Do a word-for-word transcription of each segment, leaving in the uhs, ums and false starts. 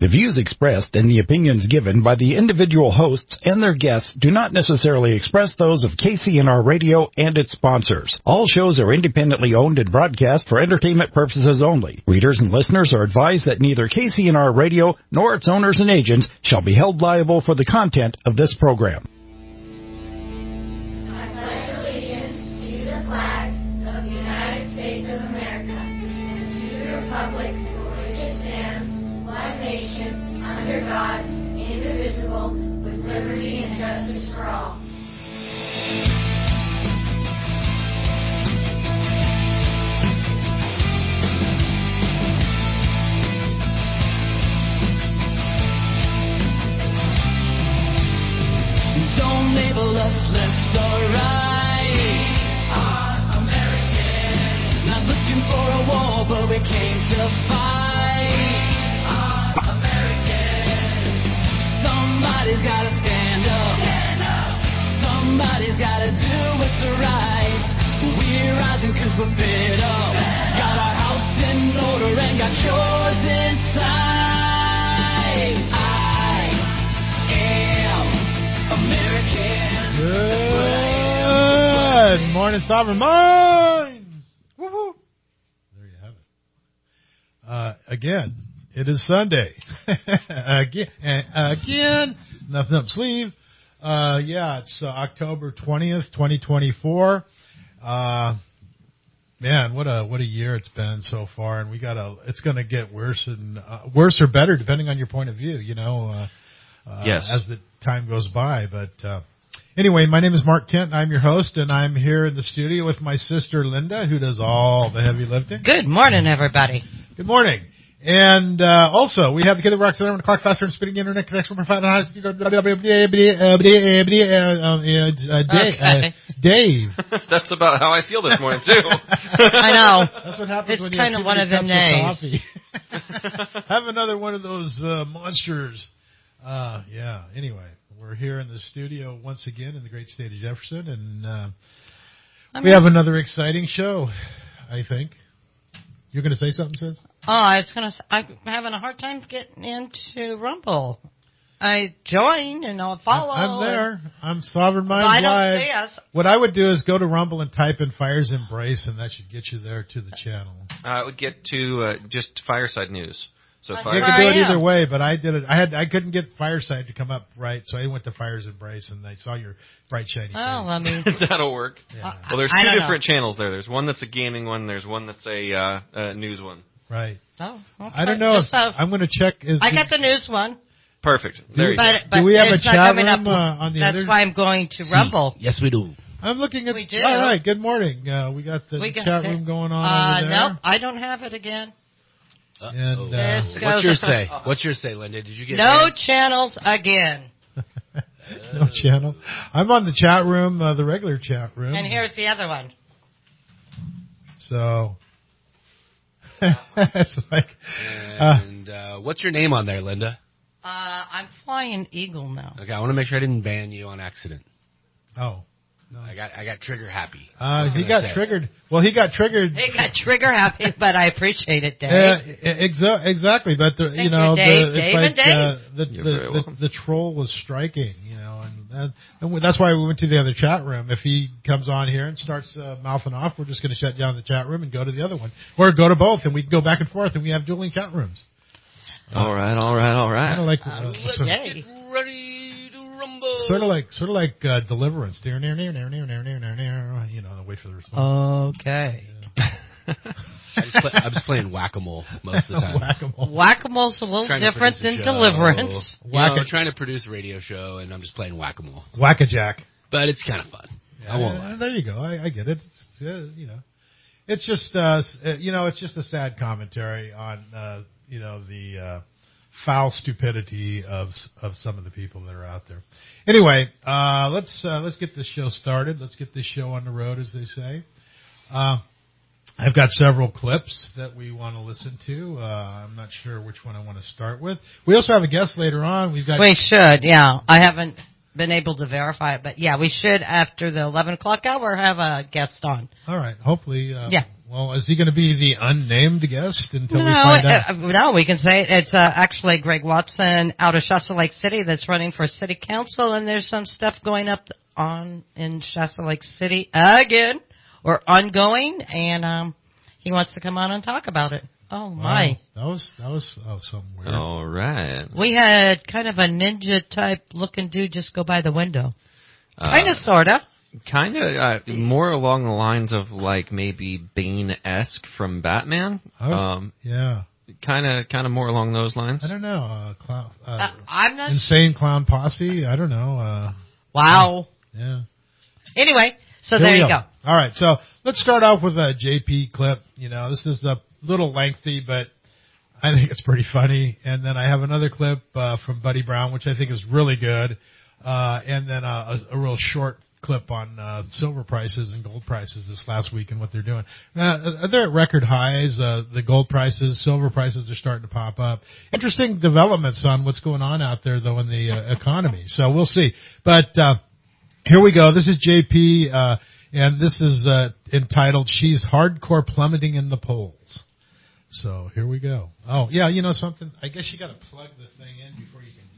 The views expressed and the opinions given by the individual hosts and their guests do not necessarily express those of K C N R Radio and its sponsors. All shows are independently owned and broadcast for entertainment purposes only. Readers and listeners are advised that neither K C N R Radio nor its owners and agents shall be held liable for the content of this program. I pledge allegiance to the flag of the United States of America and to the republic for which it stands, one nation, under God, indivisible, with liberty and justice for all. Don't label us left or right. We are American. Not looking for a war, but we came to fight. We are American. Somebody's gotta stand up. Stand up. Somebody's gotta do what's right. We're rising cause we're fed up. Got our house in order and got yours inside. I am American. Good morning, Sovereign Minds. Woo-hoo. There you have it. Uh, again, it is Sunday. again, again, nothing up sleeve. Uh, yeah, it's uh, October twentieth, twenty twenty-four. Uh, man, what a what a year it's been so far, and we got a. It's going to get worse and uh, worse or better depending on your point of view. You know. Uh, Uh, yes. As the time goes by. But uh, anyway, my name is Mark Kent, and I'm your host, and I'm here in the studio with my sister Linda, who does all the heavy lifting. Good morning, everybody. Good morning. And uh, also, we have the kid that rocks the around the clock faster and speeding internet connection. We're finding high speed. Dave. Dave. That's about how I feel this morning, too. I know. That's what happens it's when you have kind too of one many of them cups days. of coffee. Have another one of those uh, monsters. Uh, yeah, anyway, we're here in the studio once again in the great state of Jefferson, and uh, we have another exciting show, I think. You're going to say something, sis? Oh, I was going to I'm having a hard time getting into Rumble. I joined and I'll follow. I'm there. I'm Sovereign Minds I don't Live. see us. What I would do is go to Rumble and type in Fire's Embrace, and that should get you there to the channel. Uh, it would get to uh, just Fireside News. So That's fire- You where could do I it am. either way, but I did it. I had I couldn't get Fireside to come up right, so I went to Fire's Embrace, and I saw your bright shiny face. Oh, let me. That'll work. Yeah. Well, there's I two don't different channels there. There's one that's a gaming one. There's one that's a uh, uh, news one. Right. Oh, okay. I don't know. If, Just so- I'm going to check. Is I got the news one. Perfect. There you But, go. but Do we have it's a not chat coming room up. uh, on the That's other? why I'm going to Rumble. Yes, we do. I'm looking at. We do. All right. Good morning. Uh, we got the We got chat it. room going on Uh, over there. nope, I don't have it again. And, uh, This What's goes- your say? What's your say, Linda? Did you get No banned? channels again. no channel. I'm on the chat room, uh, the regular chat room. And here's the other one. So it's like. Uh, And uh, what's your name on there, Linda? Uh, I'm flying Eagle now. Okay, I want to make sure I didn't ban you on accident. oh. I got I got trigger happy. Uh, What he can I got say? triggered. Well, he got triggered. They got trigger happy, but I appreciate it, Dave. Uh, exa- exactly, but the, you Thank know you, Dave. the, it's Dave like and Dave. uh, the, You're the, very the, welcome. the troll was striking, you know, and, and, and that's why we went to the other chat room. If he comes on here and starts uh, mouthing off, we're just going to shut down the chat room and go to the other one, or go to both, and we can go back and forth, and we have dueling chat rooms. All right, all right, all Kind of right. like uh, sort, Yay. Ready to rumble. sort of like sort of like uh, Deliverance. Near, near, near, near, near, near, near, near, near. You know, wait for the response. Okay. I just play, I'm just playing whack-a-mole most of the time. Whack-a-mole. Whack-a-mole's a little Trying to different produce than a show. Deliverance. You Whack know, it. trying to produce a radio show, and I'm just playing whack-a-mole. Whack-a-jack. But it's kind of fun. I won't Yeah, lie. there you go. I, I get it. It's, uh, you know, it's just uh, s- uh, you know, it's just a sad commentary on uh, you know the uh, foul stupidity of s- of some of the people that are out there. Anyway, uh, let's uh, let's get this show started. Let's get this show on the road, as they say. Uh, I've got several clips that we want to listen to. Uh, I'm not sure which one I want to start with. We also have a guest later on. We've got We should, yeah. I haven't been able to verify it, but yeah, we should, after the eleven o'clock hour, have a guest on. all right. Hopefully, uh, Yeah. Well, is he going to be the unnamed guest until no, we find out? Uh, no, we can say it. It's uh, actually Greg Watson out of Shasta Lake City that's running for city council, and there's some stuff going up on in Shasta Lake City again, or ongoing, and um, he wants to come on and talk about it. Oh, my. Wow, that was, that was oh, something weird. All right. We had kind of a ninja-type looking dude just go by the window. Uh, Kind of, sort of. Kind of uh, more along the lines of like maybe Bane-esque from Batman. I was, Um, yeah. kind of, kind of more along those lines. I don't know. Uh, clown, uh, Uh, I'm not... insane clown posse. I don't know. Uh, Wow. yeah. Anyway, so Here there we you go. All right. So let's start off with a J P clip. You know, this is a little lengthy, but I think it's pretty funny. And then I have another clip uh, from Buddy Brown, which I think is really good. Uh, and then uh, a, a real short clip on uh, silver prices and gold prices this last week and what they're doing. Uh, they're at record highs. Uh, the gold prices, silver prices are starting to pop up. Interesting developments on what's going on out there, though, in the uh, economy. So we'll see. But uh, here we go. This is J P, uh, and this is uh, entitled, She's Hardcore Plummeting in the Polls. So here we go. Oh, yeah, you know something? I guess you got to plug the thing in before you can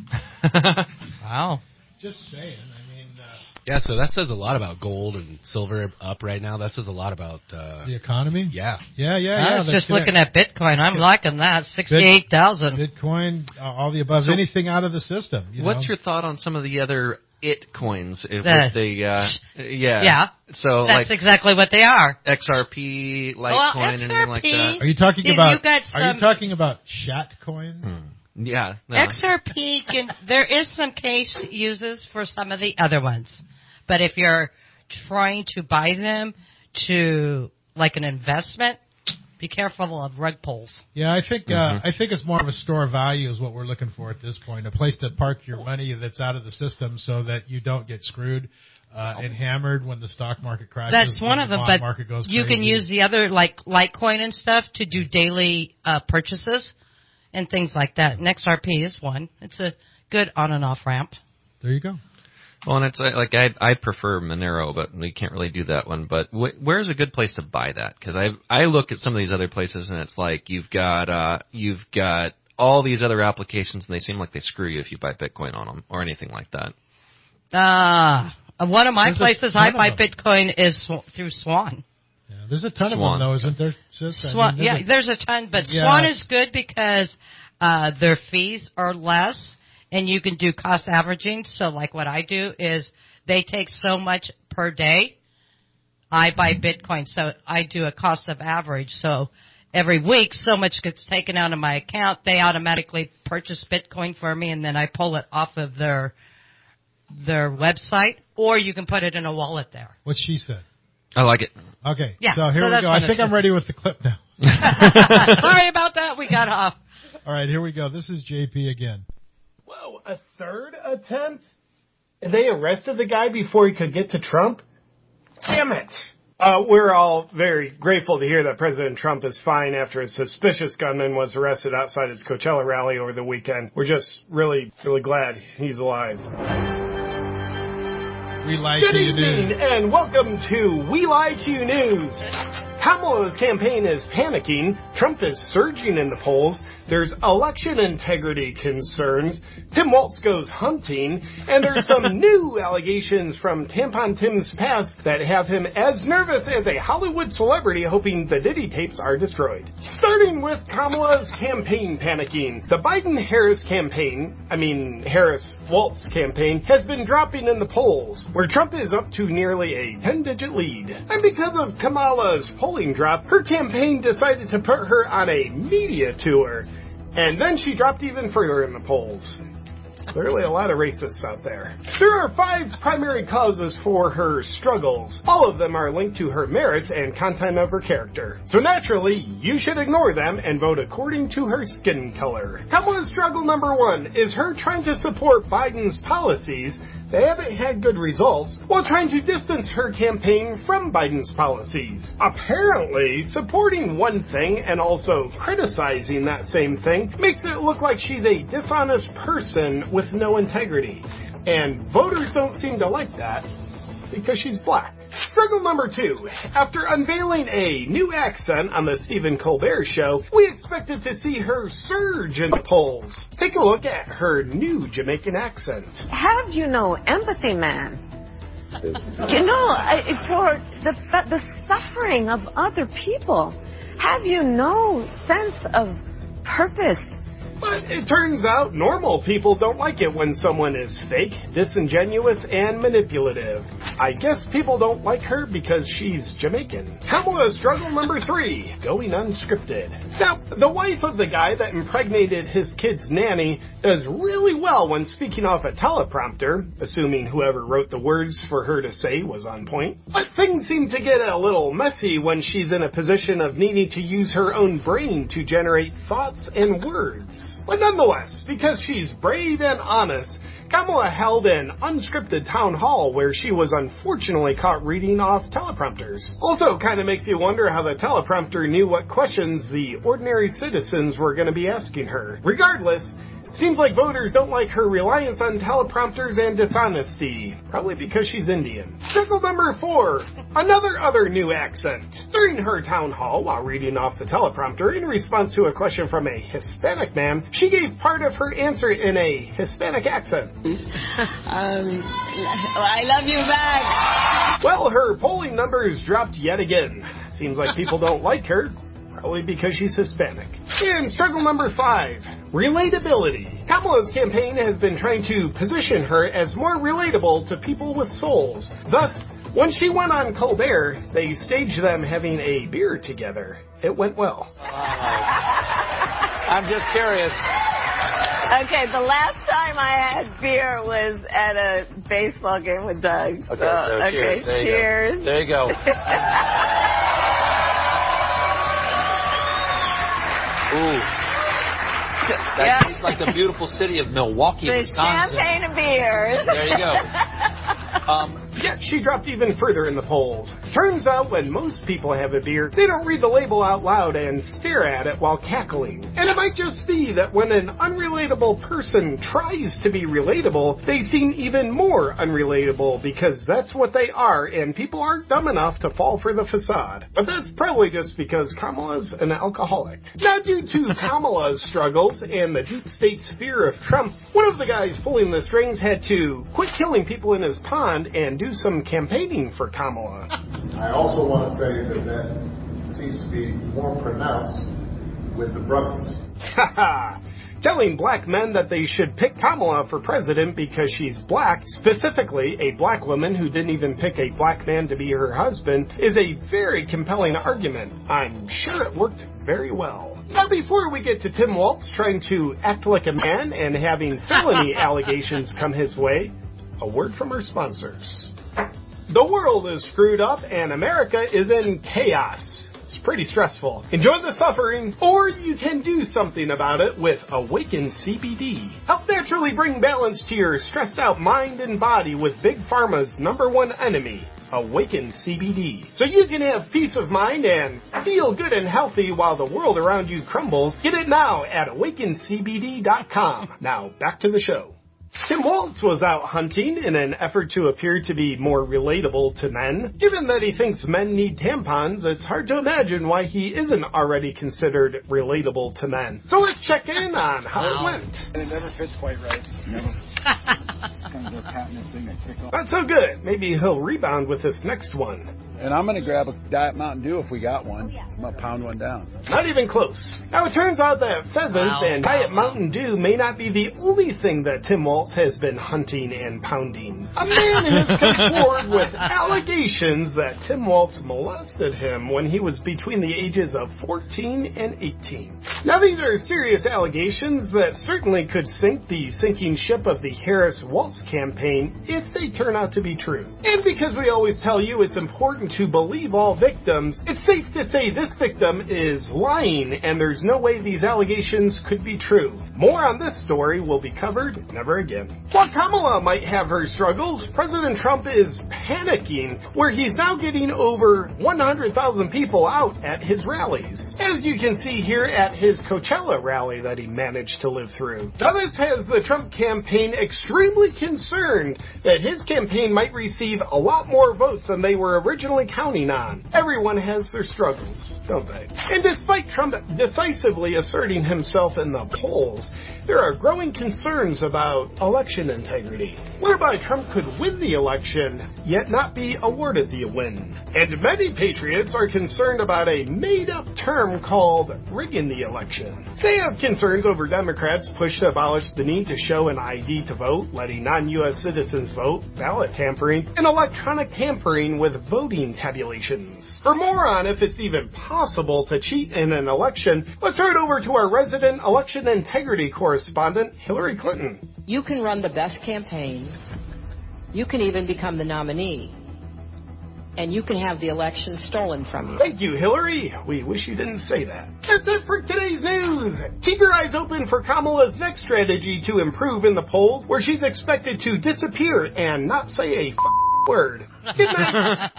do that. Wow. Just saying. I mean, uh, Yeah, so that says a lot about gold and silver up right now. That says a lot about, uh, the economy? yeah. Yeah, yeah, I yeah. was that's just correct. looking at Bitcoin. I'm liking that. sixty-eight thousand. Bitcoin, uh, all the above, So- anything out of the system. You What's know? your thought on some of the other it coins? If The- with the uh, yeah, Yeah. So That's like exactly what they are. X R P, Well, Litecoin, anything like X R P that. Are you talking You- about? you got Are you some- talking about Shat coins? Yeah, no. X R P can, there is some case uses for some of the other ones. But if you're trying to buy them to, like an investment, be careful of rug pulls. Yeah, I think uh, Mhm. I think it's more of a store of value is what we're looking for at this point. A place to park your money that's out of the system so that you don't get screwed uh, and hammered when the stock market crashes. That's when one the of them, bond but market goes you can crazy. use the other, like Litecoin and stuff, to do daily uh, purchases and things like that. And X R P is one. It's a good on and off ramp. There you go. Well, and it's like, like I I prefer Monero, but we can't really do that one. But wh- where's a good place to buy that? Because I I look at some of these other places, and it's like you've got uh you've got all these other applications, and they seem like they screw you if you buy Bitcoin on them or anything like that. Ah, uh, one of my There's a places ton I of buy them. Bitcoin is sw- through Swan. Yeah, there's a ton Swan. of them though, isn't there? Sis? I Swan, mean, yeah, there's there's a ton, but Yeah. Swan is good because uh, their fees are less, and you can do cost averaging. So, like what I do is they take so much per day. I buy Bitcoin, so I do a cost of average. So every week, so much gets taken out of my account. They automatically purchase Bitcoin for me, and then I pull it off of their their website, or you can put it in a wallet there. what she said. I like it. Okay, Yeah, so here so we that's go. one I of think the- I'm ready with the clip now. Sorry about that. We got off. All right, here we go. This is J P again. Whoa, a third attempt? And they arrested the guy before he could get to Trump? Damn it! Uh, we're all very grateful to hear that President Trump is fine after a suspicious gunman was arrested outside his Coachella rally over the weekend. We're just really, really glad he's alive. We like Good you evening, do. and welcome to We Lie to You News. Kamala's campaign is panicking, Trump is surging in the polls, there's election integrity concerns, Tim Walz goes hunting, and there's some new allegations from Tampon Tim's past that have him as nervous as a Hollywood celebrity hoping the Diddy tapes are destroyed. Starting with Kamala's campaign panicking, the Biden-Harris campaign, I mean Harris-Walz campaign, has been dropping in the polls, where Trump is up to nearly a ten-digit lead. And because of Kamala's polling drop, her campaign decided to put her on a media tour. And then she dropped even further in the polls. Clearly a lot of racists out there. There are five primary causes for her struggles. All of them are linked to her merits and content of her character. So naturally, you should ignore them and vote according to her skin color. Kamala's struggle number one is her trying to support Biden's policies. They haven't had good results, while trying to distance her campaign from Biden's policies. Apparently, supporting one thing and also criticizing that same thing makes it look like she's a dishonest person with no integrity. And voters don't seem to like that because she's black. Struggle number two. After unveiling a new accent on the Stephen Colbert Show, we expected to see her surge in the polls. Take a look at her new Jamaican accent. Have you no empathy, man? You know, I- for the, the suffering of other people. Have you no sense of purpose? But it turns out normal people don't like it when someone is fake, disingenuous, and manipulative. I guess people don't like her because she's Jamaican. Kamala struggle number three, going unscripted. Now, the wife of the guy that impregnated his kid's nanny does really well when speaking off a teleprompter, assuming whoever wrote the words for her to say was on point. But things seem to get a little messy when she's in a position of needing to use her own brain to generate thoughts and words. But nonetheless, because she's brave and honest, Kamala held an unscripted town hall where she was unfortunately caught reading off teleprompters. Also, kind of makes you wonder how the teleprompter knew what questions the ordinary citizens were going to be asking her. Regardless, seems like voters don't like her reliance on teleprompters and dishonesty, probably because she's Indian. Struggle number four, another other new accent. During her town hall, while reading off the teleprompter in response to a question from a Hispanic man, she gave part of her answer in a Hispanic accent. Um, I love you back. Well, her polling numbers dropped yet again. Seems like people don't like her. Probably because she's Hispanic. And struggle number five, relatability. Kamala's campaign has been trying to position her as more relatable to people with souls. Thus, when she went on Colbert, they staged them having a beer together. It went well. I'm just curious. Okay, the last time I had beer was at a baseball game with Doug. Okay, so, so okay, cheers. There you cheers. go. There you go. Ooh. That Yeah. tastes like the beautiful city of Milwaukee, The Wisconsin. champagne and beers. There you go. Um, Yet she dropped even further in the polls. Turns out when most people have a beer, they don't read the label out loud and stare at it while cackling. And it might just be that when an unrelatable person tries to be relatable, they seem even more unrelatable because that's what they are and people aren't dumb enough to fall for the facade. But that's probably just because Kamala's an alcoholic. Now, due to Kamala's struggles and the deep state sphere of Trump, one of the guys pulling the strings had to quit killing people in his pond and do some campaigning for Kamala. I also want to say that that seems to be more pronounced with the brothers. Haha! Telling black men that they should pick Kamala for president because she's black, specifically a black woman who didn't even pick a black man to be her husband, is a very compelling argument. I'm sure it worked very well. Now, before we get to Tim Walz trying to act like a man and having felony allegations come his way, a word from our sponsors. The world is screwed up and America is in chaos. It's pretty stressful. Enjoy the suffering, or you can do something about it with Awaken C B D. Help naturally bring balance to your stressed out mind and body with Big Pharma's number one enemy, Awaken C B D. So you can have peace of mind and feel good and healthy while the world around you crumbles. Get it now at awaken c b d dot com. Now, back to the show. Tim Walz was out hunting in an effort to appear to be more relatable to men. Given that he thinks men need tampons, it's hard to imagine why he isn't already considered relatable to men. So let's check in on how it went. It never fits quite right. Never. Kind of a patented thing that kick off. Not so good. Maybe he'll rebound with this next one. And I'm going to grab a Diet Mountain Dew if we got one. I'm going to pound one down. Not even close. Now, it turns out that pheasants Wow, and wow, Diet wow. Mountain Dew may not be the only thing that Tim Walz has been hunting and pounding. A man has come forward with allegations that Tim Walz molested him when he was between the ages of fourteen and eighteen. Now, these are serious allegations that certainly could sink the sinking ship of the Harris-Walz campaign if they turn out to be true. And because we always tell you it's important to believe all victims, it's safe to say this victim is lying and there's no way these allegations could be true. More on this story will be covered never again. While Kamala might have her struggles, President Trump is panicking, where he's now getting over one hundred thousand people out at his rallies, as you can see here at his Coachella rally that he managed to live through. Now, this has the Trump campaign extremely concerned that his campaign might receive a lot more votes than they were originally counting on. Everyone has their struggles, don't they? And despite Trump decisively asserting himself in the polls, there are growing concerns about election integrity, whereby Trump could win the election, yet not be awarded the win. And many patriots are concerned about a made-up term called rigging the election. They have concerns over Democrats' push to abolish the need to show an I D to vote, letting non-U S citizens vote, ballot tampering, and electronic tampering with voting tabulations. For more on if it's even possible to cheat in an election, let's turn it over to our resident election integrity correspondent, Hillary Clinton. You can run the best campaign. You can even become the nominee. And you can have the election stolen from you. Thank you, Hillary. We wish you didn't say that. That's it for today's news. Keep your eyes open for Kamala's next strategy to improve in the polls, where she's expected to disappear and not say a f- word. Good night.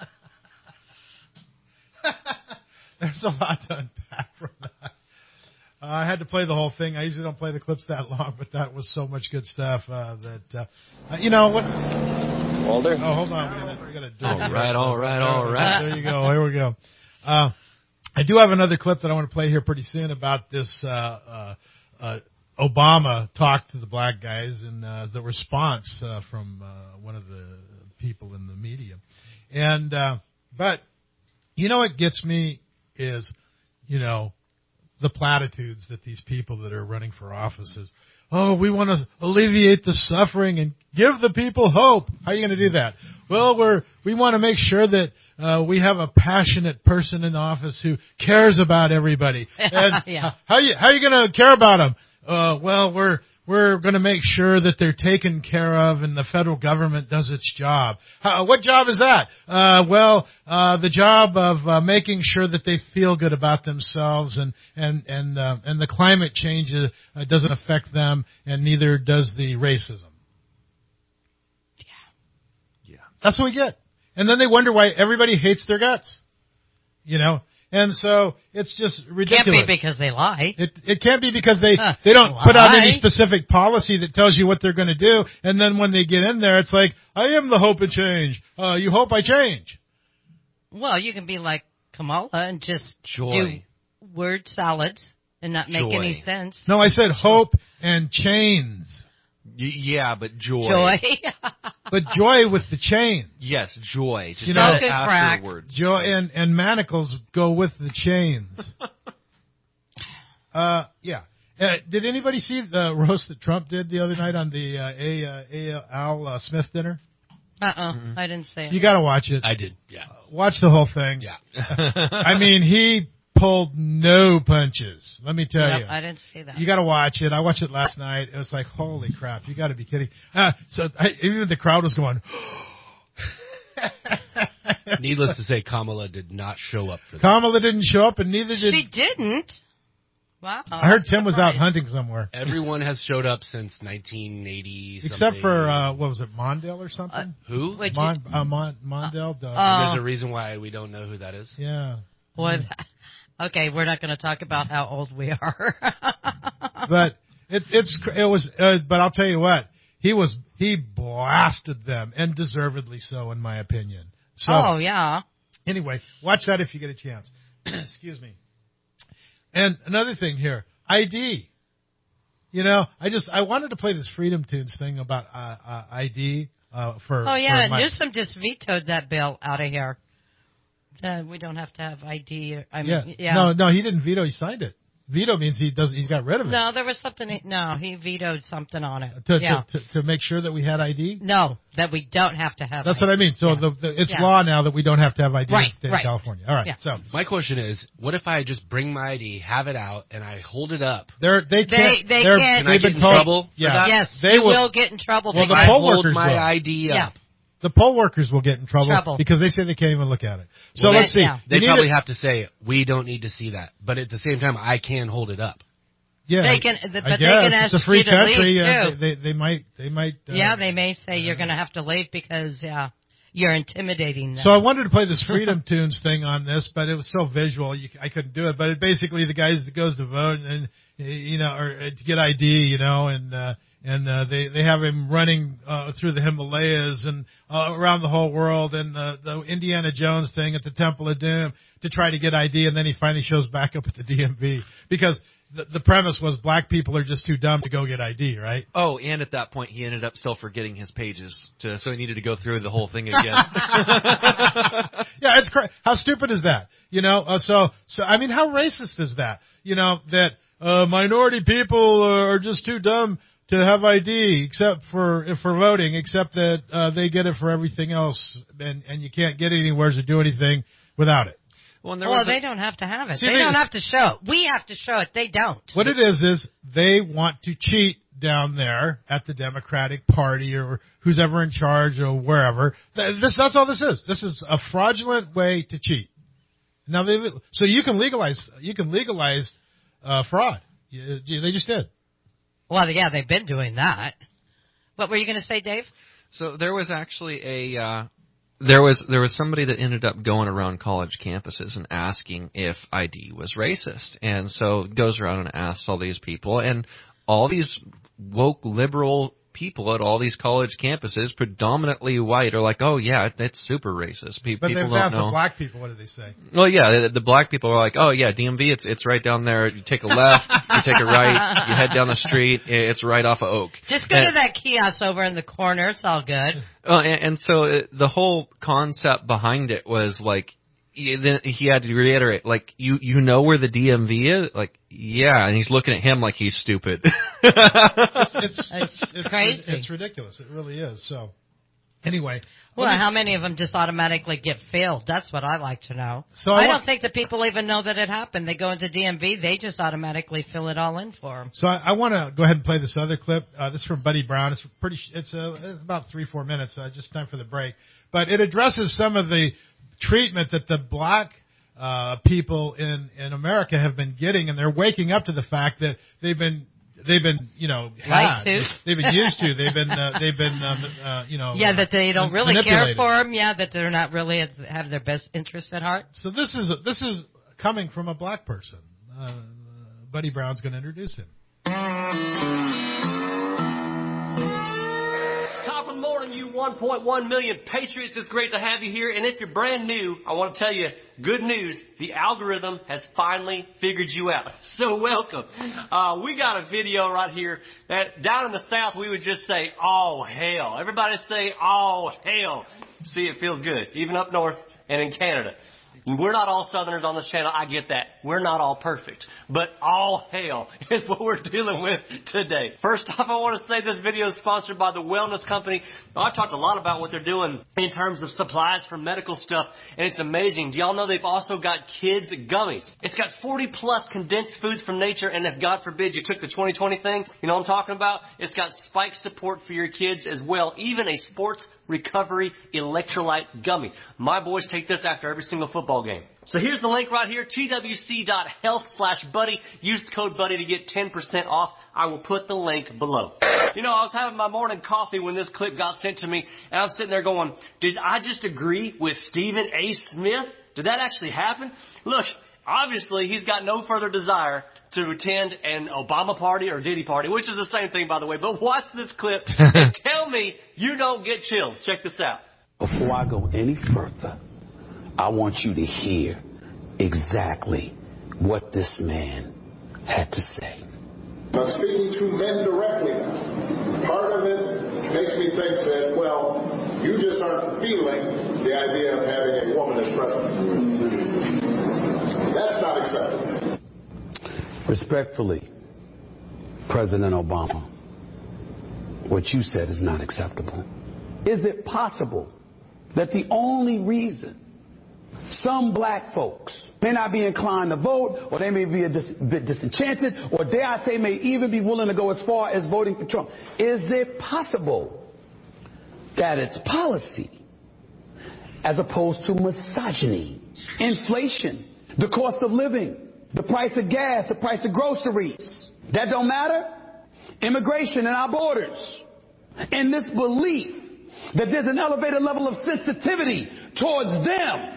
There's a lot to unpack from that. Uh, I had to play the whole thing. I usually don't play the clips that long, but that was so much good stuff uh, that, uh, uh, you know, what... Walter? Oh, hold on a minute. We got to do All right, all right, all right. There you go. Here we go. Uh, I do have another clip that I want to play here pretty soon about this uh, uh, uh, Obama talk to the black guys and uh, the response uh, from uh, one of the people in the media. And uh, but you know what gets me is, you know, the platitudes that these people that are running for offices, oh, we want to alleviate the suffering and give the people hope. How are you going to do that? Well, we're we want to make sure that uh, we have a passionate person in office who cares about everybody. And yeah. how you how are you going to care about them? Uh, well, we're we're going to make sure that they're taken care of and the federal government does its job. How, what job is that? Uh, well, uh, the job of uh, making sure that they feel good about themselves and and and uh, and the climate change uh, doesn't affect them, and neither does the racism. Yeah. That's what we get. And then they wonder why everybody hates their guts. You know? And so it's just ridiculous. Can't be because they lie. It it can't be because they, Huh. they don't put out Lie. any specific policy that tells you what they're going to do. And then when they get in there, it's like, I am the hope of change. Uh, you hope I change. Well, you can be like Kamala and just Joy. do word salads and not make Joy. any sense. No, I said hope and chains. Y- yeah, but joy. Joy. But joy with the chains. Yes, joy. Just You know- add Focus, crack. afterwards. Joy and, and manacles go with the chains. uh, yeah. Uh, did anybody see the roast that Trump did the other night on the uh, A, uh, A. Al uh, Smith dinner? Uh-uh. I didn't say it. You got to watch it. I did, yeah. Watch the whole thing. Yeah. I mean, he pulled no punches. Let me tell Yep, you. I didn't see that. You got to watch it. I watched it last night. It was like, holy crap! You got to be kidding. Uh, so I, even the crowd was going. Needless to say, Kamala did not show up for that. Kamala didn't show up, and neither did. She didn't. Wow. I heard I'm Tim was out surprised. hunting somewhere. Everyone has showed up since nineteen eighty. Except for, uh, what was it, Mondale or something? Who? Which Mon, uh, Mon, Mondale? Uh, uh, There's a reason why we don't know who that is. yeah. What? Okay, we're not going to talk about how old we are. But it, it's cr- it was. Uh, but I'll tell you what, he was he blasted them, and deservedly so, in my opinion. So oh, yeah. anyway, watch that if you get a chance. Excuse me. And another thing here, I D. You know, I just I wanted to play this Freedom Tunes thing about uh, uh, I D uh, for. Oh, yeah, for my, Newsom just vetoed that bill out of here. Uh, we don't have to have I D. Or, I mean, yeah. yeah. No, no, he didn't veto. He signed it. Veto means he does. He's got rid of it. No, there was something. He, no, he vetoed something on it. To, yeah. to, to to make sure that we had I D. No, that we don't have to have. That's I D. what I mean. So Yeah. the, the it's Yeah. law now that we don't have to have I D Right, in the state right. of California. All right. Yeah. So My question is, what if I just bring my I D, have it out, and I hold it up? they're they can't. they they're, can't- Can I they've get been in told, trouble for Yeah. that? Yes, They you will- will get in trouble. Well, the because- I poll hold workers my will. I D Yeah. up. The poll workers will get in trouble, Trouble. because they say they can't even look at it. So Well, let's see. yeah. They You need probably to- have to say, we don't need to see that. But at the same time, I can hold it up. Yeah, They can- I but guess they can ask it's a free you to country. leave, uh, too. they, they they might they might. Uh, Yeah, they may say you're going to have to leave because yeah, you're intimidating them. So I wanted to play this Freedom Tunes thing on this, but it was so visual, you, I couldn't do it. But it basically the guys that goes to vote and, and you know, or uh, to get I D, you know, and uh, and uh, they they have him running uh, through the Himalayas and uh, around the whole world, and the, the Indiana Jones thing at the Temple of Doom to try to get I D, and then he finally shows back up at the D M V because the, the premise was black people are just too dumb to go get I D, right? Oh, and at that point he ended up still forgetting his pages, to, so he needed to go through the whole thing again. Yeah, it's cra- how stupid is that? You know, uh, so so I mean, how racist is that? You know that uh, minority people are just too dumb to have I D, except for for voting, except that uh, they get it for everything else, and and you can't get anywhere to do anything without it. Well, well they a, don't have to have it. See, they, they don't have to show it. We have to show it. They don't. What it is is they want to cheat down there at the Democratic Party or who's ever in charge or wherever. This, that's all this is. This is a fraudulent way to cheat. Now they so you can legalize you can legalize uh, fraud. You, they just did. Well, yeah, they've been doing that. What were you going to say, Dave? So there was actually a uh, there was there was somebody that ended up going around college campuses and asking if I D was racist, and so goes around and asks all these people, and all these woke liberal people at all these college campuses, predominantly white, are like, oh yeah, that's super racist. Pe- but people they've don't asked know. the black people, what do they say? Well, yeah, the, the black people are like, oh yeah, D M V, it's it's right down there. You take a left, you take a right, you head down the street, it's right off of Oak. Just go and, to that kiosk over in the corner. It's all good. Uh, and, and so it, the whole concept behind it was like, then he had to reiterate, like, you you know where the D M V is? Like, yeah, and he's looking at him like he's stupid. it's, it's, it's, it's crazy. It's ridiculous. It really is. So, anyway. Well, me, how many of them just automatically get filled? That's what I like to know. So I, I don't want, think that people even know that it happened. They go into D M V, they just automatically fill it all in for them. So I, I want to go ahead and play this other clip. Uh, this is from Buddy Brown. It's pretty. It's, uh, it's about three, four minutes. Uh, just time for the break. But it addresses some of the treatment that the black uh, people in, in America have been getting, and they're waking up to the fact that they've been they've been you know lied to. They've been used to. They've been uh, they've been um, uh, you know yeah that they don't really care manipulated. for them. Yeah, that they're not really have their best interests at heart. So this is this is coming from a black person. Uh, Buddy Brown's going to introduce him. Top of the morning, you one point one million Patriots. It's great to have you here. And if you're brand new, I want to tell you, good news. The algorithm has finally figured you out. So welcome. Uh, we got a video right here that down in the South, we would just say, oh, hell. Everybody say, oh, hell. See, it feels good. Even up north and in Canada. We're not all Southerners on this channel. I get that. We're not all perfect. But all hell is what we're dealing with today. First off, I want to say this video is sponsored by the Wellness Company. I've talked a lot about what they're doing in terms of supplies for medical stuff, and it's amazing. Do y'all know they've also got kids gummies? It's got forty plus condensed foods from nature, and if God forbid you took the twenty twenty thing, you know what I'm talking about? It's got spike support for your kids as well, even a sports recovery electrolyte gummy. My boys take this after every single football game. So here's the link right here, T W C dot health slash buddy. Use the code buddy to get ten percent off. I will put the link below. You know, I was having my morning coffee when this clip got sent to me, and I'm sitting there going, did I just agree with Stephen A. Smith? Did that actually happen? Look, obviously he's got no further desire to attend an Obama party or Diddy party, which is the same thing, by the way. But watch this clip and tell me you don't get chills. Check this out. Before I go any further, I want you to hear exactly what this man had to say. I'm speaking to men directly now. Part of it makes me think that, well, you just aren't feeling the idea of having a woman as president. That's not acceptable. Respectfully, President Obama, what you said is not acceptable. Is it possible that the only reason some black folks may not be inclined to vote, or they may be a dis- bit disenchanted, or dare I say may even be willing to go as far as voting for Trump, is it possible that it's policy as opposed to misogyny, inflation, the cost of living, the price of gas, the price of groceries, that don't matter? Immigration and our borders, and this belief that there's an elevated level of sensitivity towards them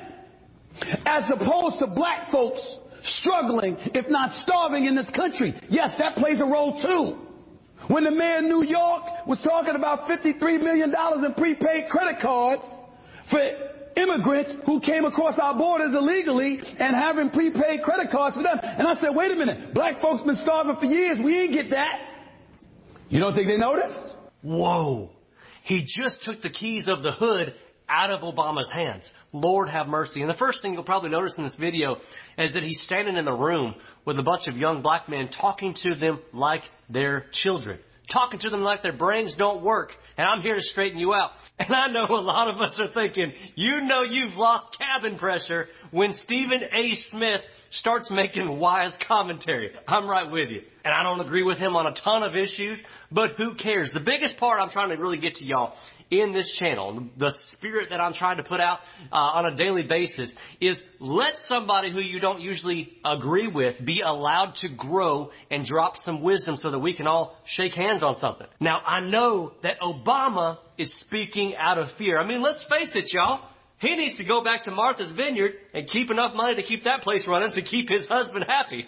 as opposed to black folks struggling, if not starving in this country. Yes, that plays a role too. When the mayor of New York was talking about fifty-three million dollars in prepaid credit cards for immigrants who came across our borders illegally and having prepaid credit cards for them. And I said, wait a minute, black folks been starving for years. We ain't get that. You don't think they noticed? Whoa. He just took the keys of the hood out of Obama's hands. Lord have mercy. And the first thing you'll probably notice in this video is that he's standing in the room with a bunch of young black men talking to them like they're children. Talking to them like their brains don't work. And I'm here to straighten you out. And I know a lot of us are thinking, you know you've lost cabin pressure when Stephen A. Smith starts making wise commentary. I'm right with you. And I don't agree with him on a ton of issues, but who cares? The biggest part I'm trying to really get to y'all in this channel, the spirit that I'm trying to put out uh, on a daily basis, is let somebody who you don't usually agree with be allowed to grow and drop some wisdom so that we can all shake hands on something. Now, I know that Obama is speaking out of fear. I mean, let's face it, y'all. He needs to go back to Martha's Vineyard and keep enough money to keep that place running to keep his husband happy.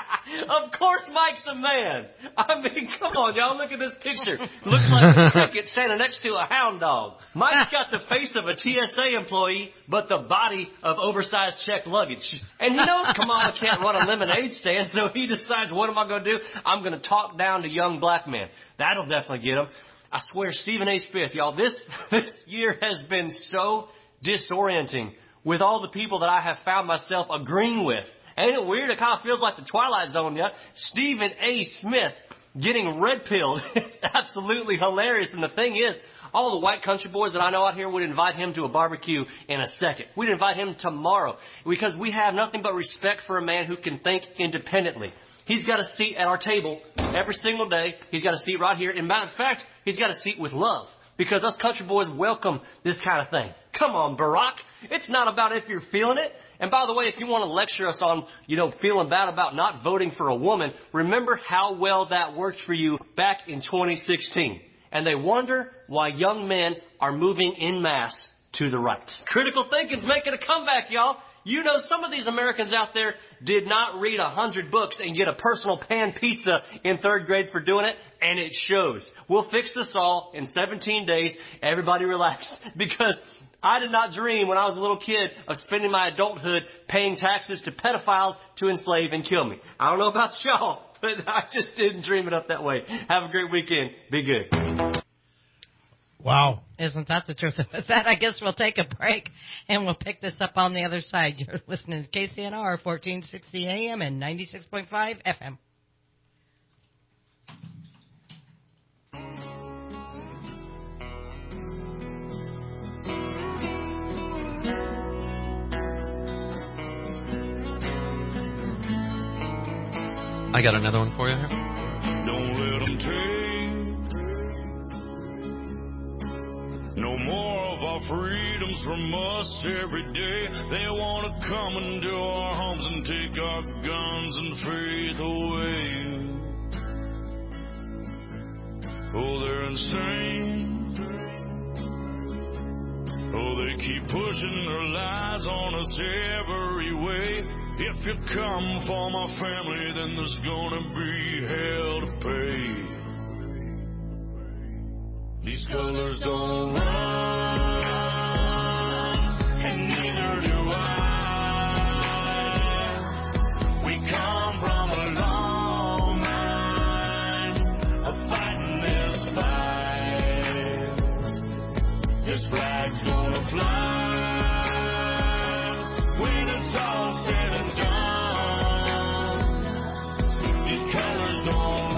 Of course Mike's a man. I mean, come on, y'all, look at this picture. Looks like a cricket standing next to a hound dog. Mike's got the face of a T S A employee, but the body of oversized checked luggage. And he knows Kamala can't run a lemonade stand, so he decides, what am I going to do? I'm going to talk down to young black men. That'll definitely get him. I swear, Stephen A. Smith, y'all, this, this year has been so disorienting with all the people that I have found myself agreeing with. Ain't it weird? It kind of feels like the Twilight Zone, yeah? Stephen A. Smith getting red-pilled. It's absolutely hilarious. And the thing is, all the white country boys that I know out here would invite him to a barbecue in a second. We'd invite him tomorrow because we have nothing but respect for a man who can think independently. He's got a seat at our table every single day. He's got a seat right here. In matter of fact, he's got a seat with love because us country boys welcome this kind of thing. Come on, Barack. It's not about if you're feeling it. And by the way, if you want to lecture us on, you know, feeling bad about not voting for a woman, remember how well that worked for you back in twenty sixteen. And they wonder why young men are moving en masse to the right. Critical thinking's making a comeback, y'all. You know, some of these Americans out there did not read a hundred books and get a personal pan pizza in third grade for doing it, and it shows. We'll fix this all in seventeen days. Everybody relax. Because I did not dream when I was a little kid of spending my adulthood paying taxes to pedophiles to enslave and kill me. I don't know about y'all, but I just didn't dream it up that way. Have a great weekend. Be good. Wow. Isn't that the truth? With that, I guess we'll take a break and we'll pick this up on the other side. You're listening to K C N R fourteen sixty A M and ninety-six point five F M. I got another one for you here. Don't let them take no more of our freedoms from us every day. They want to come into our homes and take our guns and faith away. Oh, they're insane. Oh, they keep pushing their lies on us every way. If you come for my family, then there's gonna be hell to pay. These colors don't run, and neither do I. We come from a long line of fighting this fight. This flag's gonna fly when it's all said and done. These colors don't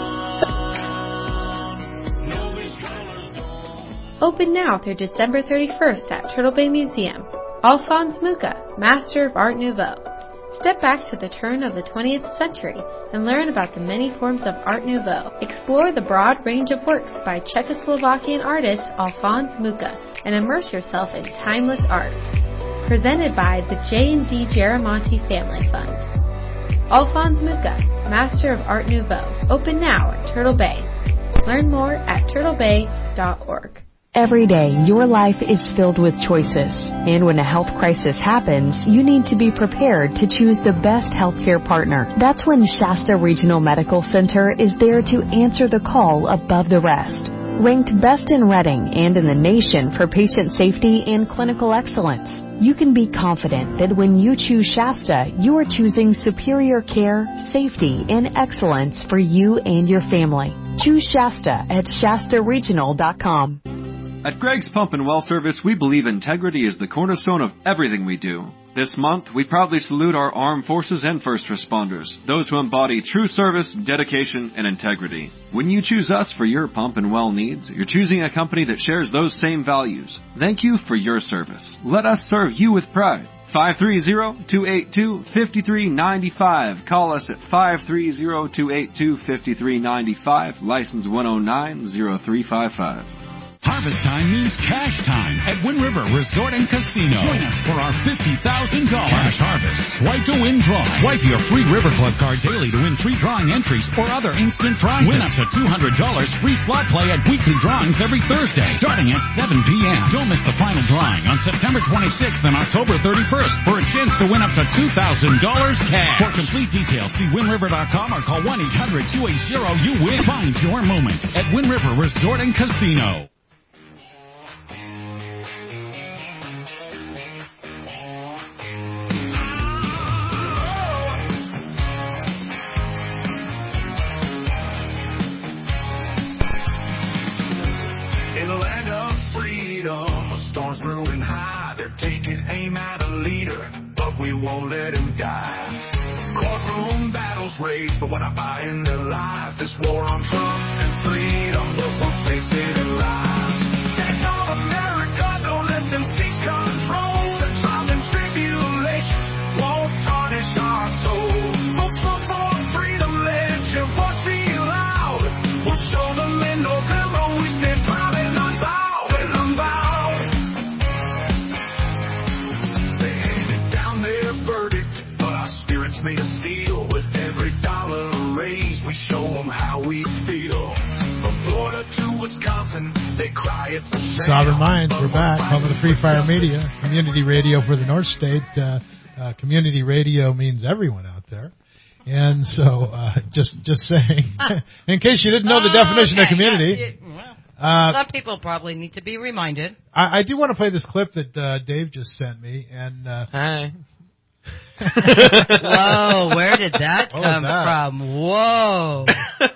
run. No, these colors don't. Open now through December thirty-first at Turtle Bay Museum. Alphonse Mucha, Master of Art Nouveau. Step back to the turn of the twentieth century and learn about the many forms of Art Nouveau. Explore the broad range of works by Czechoslovakian artist Alphonse Mucha and immerse yourself in timeless art. Presented by the J and D Garamonte Family Fund. Alphonse Mucha, Master of Art Nouveau. Open now at Turtle Bay. Learn more at turtle bay dot org. Every day, your life is filled with choices. And when a health crisis happens, you need to be prepared to choose the best healthcare partner. That's when Shasta Regional Medical Center is there to answer the call above the rest. Ranked best in Reading and in the nation for patient safety and clinical excellence, you can be confident that when you choose Shasta, you are choosing superior care, safety, and excellence for you and your family. Choose Shasta at Shasta Regional dot com. At Greg's Pump and Well Service, we believe integrity is the cornerstone of everything we do. This month, we proudly salute our armed forces and first responders, those who embody true service, dedication, and integrity. When you choose us for your pump and well needs, you're choosing a company that shares those same values. Thank you for your service. Let us serve you with pride. five three zero, two eight two, five three nine five. Call us at five three zero, two eight two, five three nine five, license one oh nine zero three five five. Harvest time means cash time at Wind River Resort and Casino. Join us for our fifty thousand dollars Cash Harvest Swipe to Win Draw. Swipe your free River Club card daily to win free drawing entries or other instant prizes. Win up to two hundred dollars free slot play at weekly drawings every Thursday, starting at seven p.m. Don't miss the final drawing on September twenty-sixth and October thirty-first for a chance to win up to two thousand dollars cash. For complete details, see Wind River dot com or call one eight hundred, two eight zero, you win. Find your moment at Wind River Resort and Casino. Storms brewing high, they're taking aim at a leader, but we won't let him die. Courtroom battles rage, but when I buy in their lies, this war on Trump and freedom, look what's face it and rise. Stand on America, don't let them seize control. The trials and tribulations won't tarnish our souls. Vote Trump for freedom, let your voice be loud. We'll show them in November we stand proud and unbowed and unbowed. Made of steel with every dollar raised. We show them how we feel. From Florida to Wisconsin, they cry it's a shame. Sovereign Minds, we're back. Home of the Free Fire Media, community radio for the North State. Uh, uh, community radio means everyone out there. And so, uh, just just saying, in case you didn't know the oh, definition okay. of community. Yeah, yeah, well, uh, some people probably need to be reminded. I, I do want to play this clip that uh, Dave just sent me. And uh, Hi. Whoa, where did that What was come that? from? Whoa.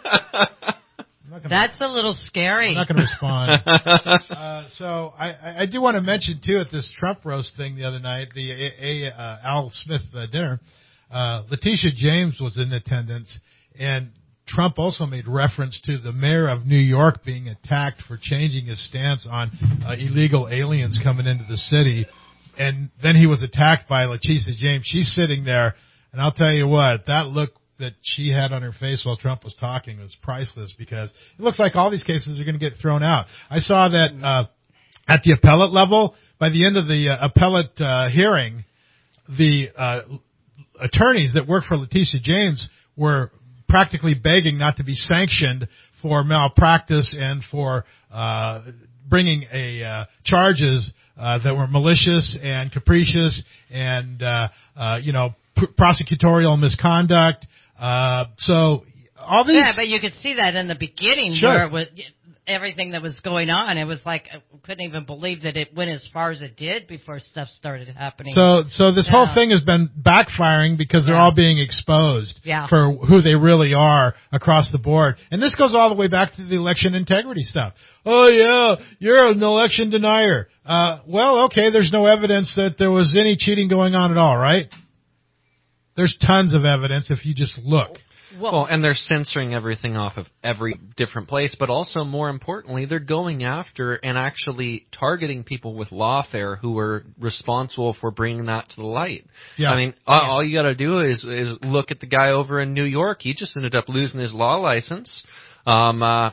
That's a little scary. I'm not going to respond. uh, so I, I do want to mention, too, at this Trump roast thing the other night, the a, a, uh, Al Smith uh, dinner, uh, Letitia James was in attendance, and Trump also made reference to the mayor of New York being attacked for changing his stance on uh, illegal aliens coming into the city. And then he was attacked by Letitia James. She's sitting there, and I'll tell you what, that look that she had on her face while Trump was talking was priceless, because it looks like all these cases are going to get thrown out. I saw that uh, at the appellate level, by the end of the uh, appellate uh, hearing, the uh, attorneys that work for Letitia James were practically begging not to be sanctioned for malpractice and for uh, bringing a uh, charges Uh, that were malicious and capricious and, uh, uh, you know, pr- prosecutorial misconduct. Uh, so all these. Yeah, but you could see that in the beginning Sure. where it was, everything that was going on. It was like, I couldn't even believe that it went as far as it did before stuff started happening. So, so this yeah. whole thing has been backfiring because they're Yeah. all being exposed Yeah. for who they really are across the board. And this goes all the way back to the election integrity stuff. Oh yeah, you're an election denier. Uh, well, okay, there's no evidence that there was any cheating going on at all, right? There's tons of evidence if you just look. Well, and they're censoring everything off of every different place, but also, more importantly, they're going after and actually targeting people with lawfare who were responsible for bringing that to the light. Yeah. I mean, all, all you got to do is is look at the guy over in New York. He just ended up losing his law license. Um, uh,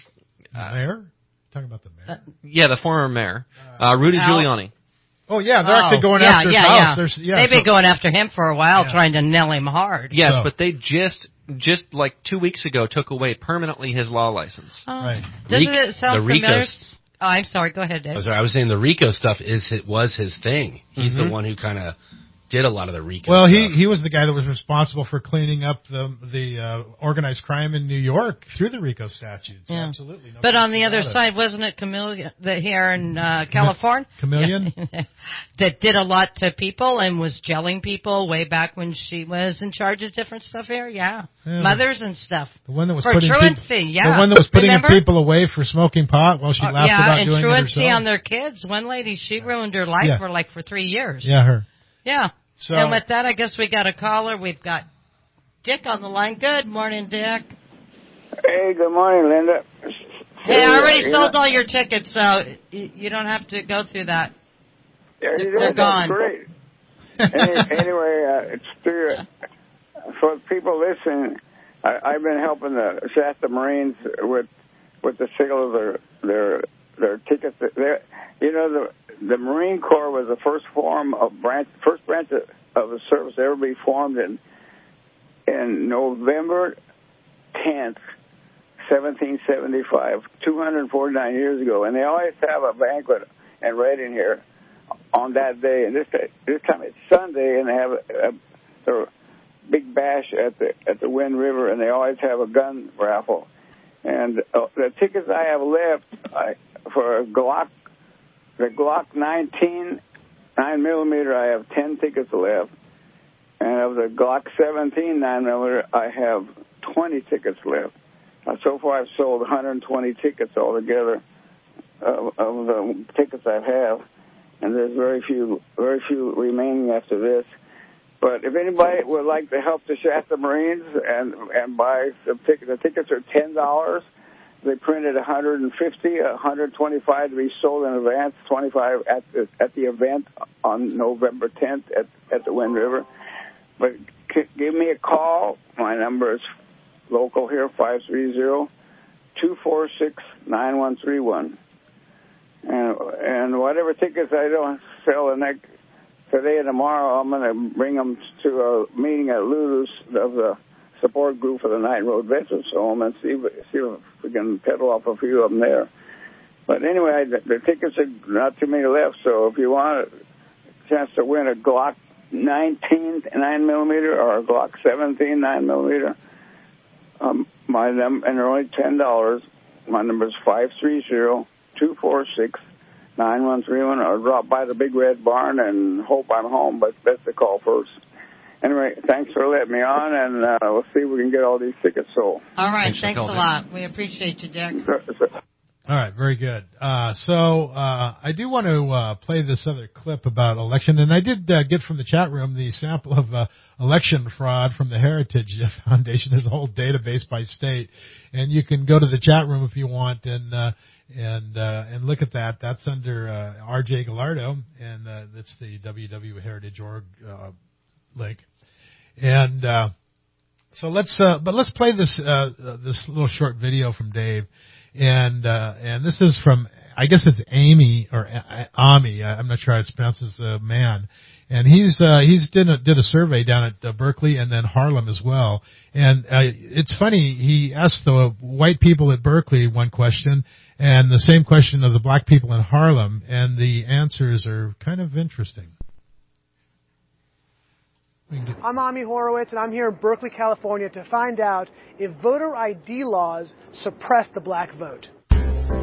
mayor? Talking about the mayor? Yeah, the former mayor, uh, Rudy Al- Giuliani. Oh, yeah, they're Oh, actually going yeah, after his yeah, house. yeah. There's, yeah, They've so- been going after him for a while, Yeah. trying to nail him hard. Yes, So- but they just just like two weeks ago took away permanently his law license. Oh. Right. Doesn't Ric- it sound the familiar? RICO's. Oh, I'm sorry. Go ahead, Dave. I was, I was saying the RICO stuff is it was his thing. He's Mhm. the one who kind of did a lot of the RICO Well, stuff. he he was the guy that was responsible for cleaning up the the uh, organized crime in New York through the RICO statutes. Yeah. Absolutely. No But on question the other about it. side, wasn't it Chameleon the, here in uh, California? Chameleon? Yeah. That did a lot to people and was gelling people way back when she was in charge of different stuff here? Yeah. Yeah. Mothers and stuff. The one that was for putting truancy, people, yeah. the one that was putting Remember? people away for smoking pot while she Uh, laughed yeah, about and doing it truancy herself. on their kids. One lady, she ruined her life Yeah. for like for three years. Yeah, her. Yeah. So- and with that, I guess we got a caller. We've got Dick on the line. Good morning, Dick. Hey, good morning, Linda. Hey, I already Yeah, sold yeah. all your tickets, so you, you don't have to go through that. Yeah, They're, you they're did. gone. That's great. Any, anyway, uh, it's through, for people listening, I, I've been helping the Shasta Marines with with the sale of their their their tickets. They're, you know, the the Marine Corps was the first form of branch, first branch of, of the service to ever be formed in in November tenth, seventeen seventy-five, two hundred forty-nine years ago, and they always have a banquet in Reading here on that day. And this this time it's Sunday, and they have a, a, a big bash at the at the Wind River, and they always have a gun raffle. And uh, the tickets I have left I, for a Glock, the Glock nineteen nine millimeter, I have ten tickets left, and of the Glock seventeen nine millimeter, I have twenty tickets left. Uh, so far, I've sold one hundred twenty tickets altogether of, of the tickets I have, and there's very few, very few remaining after this. But if anybody would like to help the Shasta Marines and and buy some tickets, the tickets are ten dollars. They printed one hundred fifty, one hundred twenty-five to be sold in advance, twenty-five at the at the event on November tenth at at the Wind River. But c- give me a call. My number is local here, five three zero, two four six, nine one three one. And and whatever tickets I don't sell the next today and tomorrow, I'm going to bring them to a meeting at Lulu's of the support group for the Night Road Veterans Home and see if, see if we can peddle off a few of them there. But anyway, the, the tickets are not too many left, so if you want a chance to win a Glock nineteen nine millimeter or a Glock seventeen nine millimeter, um, my num- and they're only ten dollars. My number is five three zero, two four six, nine one three one, or drop by the Big Red Barn and hope I'm home, but best to call first. Anyway, thanks for letting me on, and uh, we'll see if we can get all these tickets sold. All right. Thanks for Thanks, a calling. lot. We appreciate you, Dick. All right, very good. Uh, so uh, I do want to uh, play this other clip about election, and I did uh, get from the chat room the sample of uh, election fraud from the Heritage Foundation. There's a whole database by state, and you can go to the chat room if you want and uh, and uh, and look at that. That's under uh, R J Gallardo, and uh, that's the w w w dot heritage dot org uh, link. And uh, so let's, uh, but let's play this uh, this little short video from Dave. And uh, and this is from, I guess it's Amy or A- Ami. I'm not sure how it's pronounced. As a man, and he's uh, he's did a, did a survey down at uh, Berkeley and then Harlem as well. And uh, it's funny. He asked the white people at Berkeley one question and the same question of the black people in Harlem, and the answers are kind of interesting. I'm Ami Horowitz, and I'm here in Berkeley, California to find out if voter I D laws suppress the black vote. Do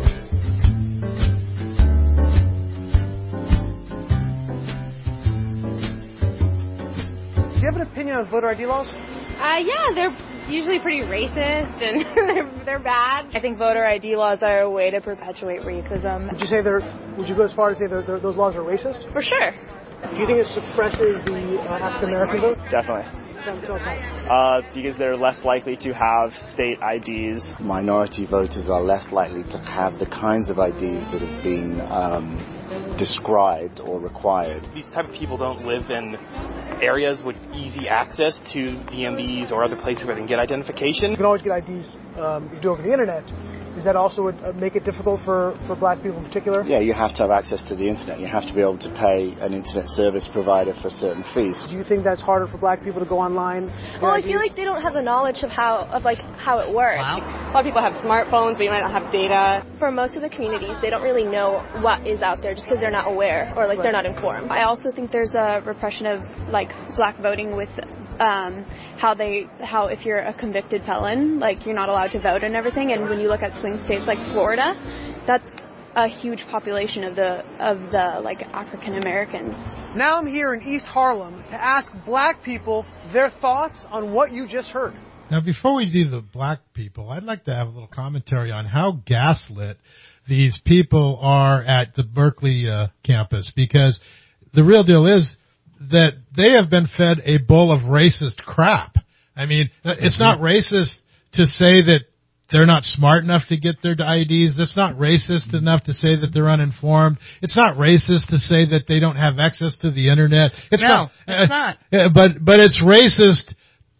you have an opinion on voter I D laws? Uh, yeah, they're usually pretty racist, and they're, they're bad. I think voter I D laws are a way to perpetuate racism. Would you say they're, would you go as far as to say they're, they're, those laws are racist? For sure. Do you think it suppresses the uh, African American vote? Definitely. Tell, tell us how. Uh, because they're less likely to have state I Ds. Minority voters are less likely to have the kinds of I Ds that have been um, described or required. These type of people don't live in areas with easy access to D M Vs or other places where they can get identification. You can always get I Ds um, you do over the internet. Is that also would uh, make it difficult for, for black people in particular? Yeah, you have to have access to the internet. You have to be able to pay an internet service provider for certain fees. Do you think that's harder for black people to go online? Well, I feel like they don't have the knowledge of how of like how it works. Wow. A lot of people have smartphones, but you might not have data. For most of the communities, they don't really know what is out there just because they're not aware or like right. they're not informed. I also think there's a repression of like black voting with um, how they how if you're a convicted felon, like you're not allowed to vote and everything. And when you look at swing states like Florida, that's a huge population of the of the like African Americans. Now I'm here in East Harlem to ask black people their thoughts on what you just heard. Now, before we do the black people, I'd like to have a little commentary on how gaslit these people are at the Berkeley uh, campus, because the real deal is that they have been fed a bowl of racist crap. I mean, it's not racist to say that they're not smart enough to get their I Ds. That's not racist enough to say that they're uninformed. It's not racist to say that they don't have access to the internet. It's no, not. it's not. Uh, but but it's racist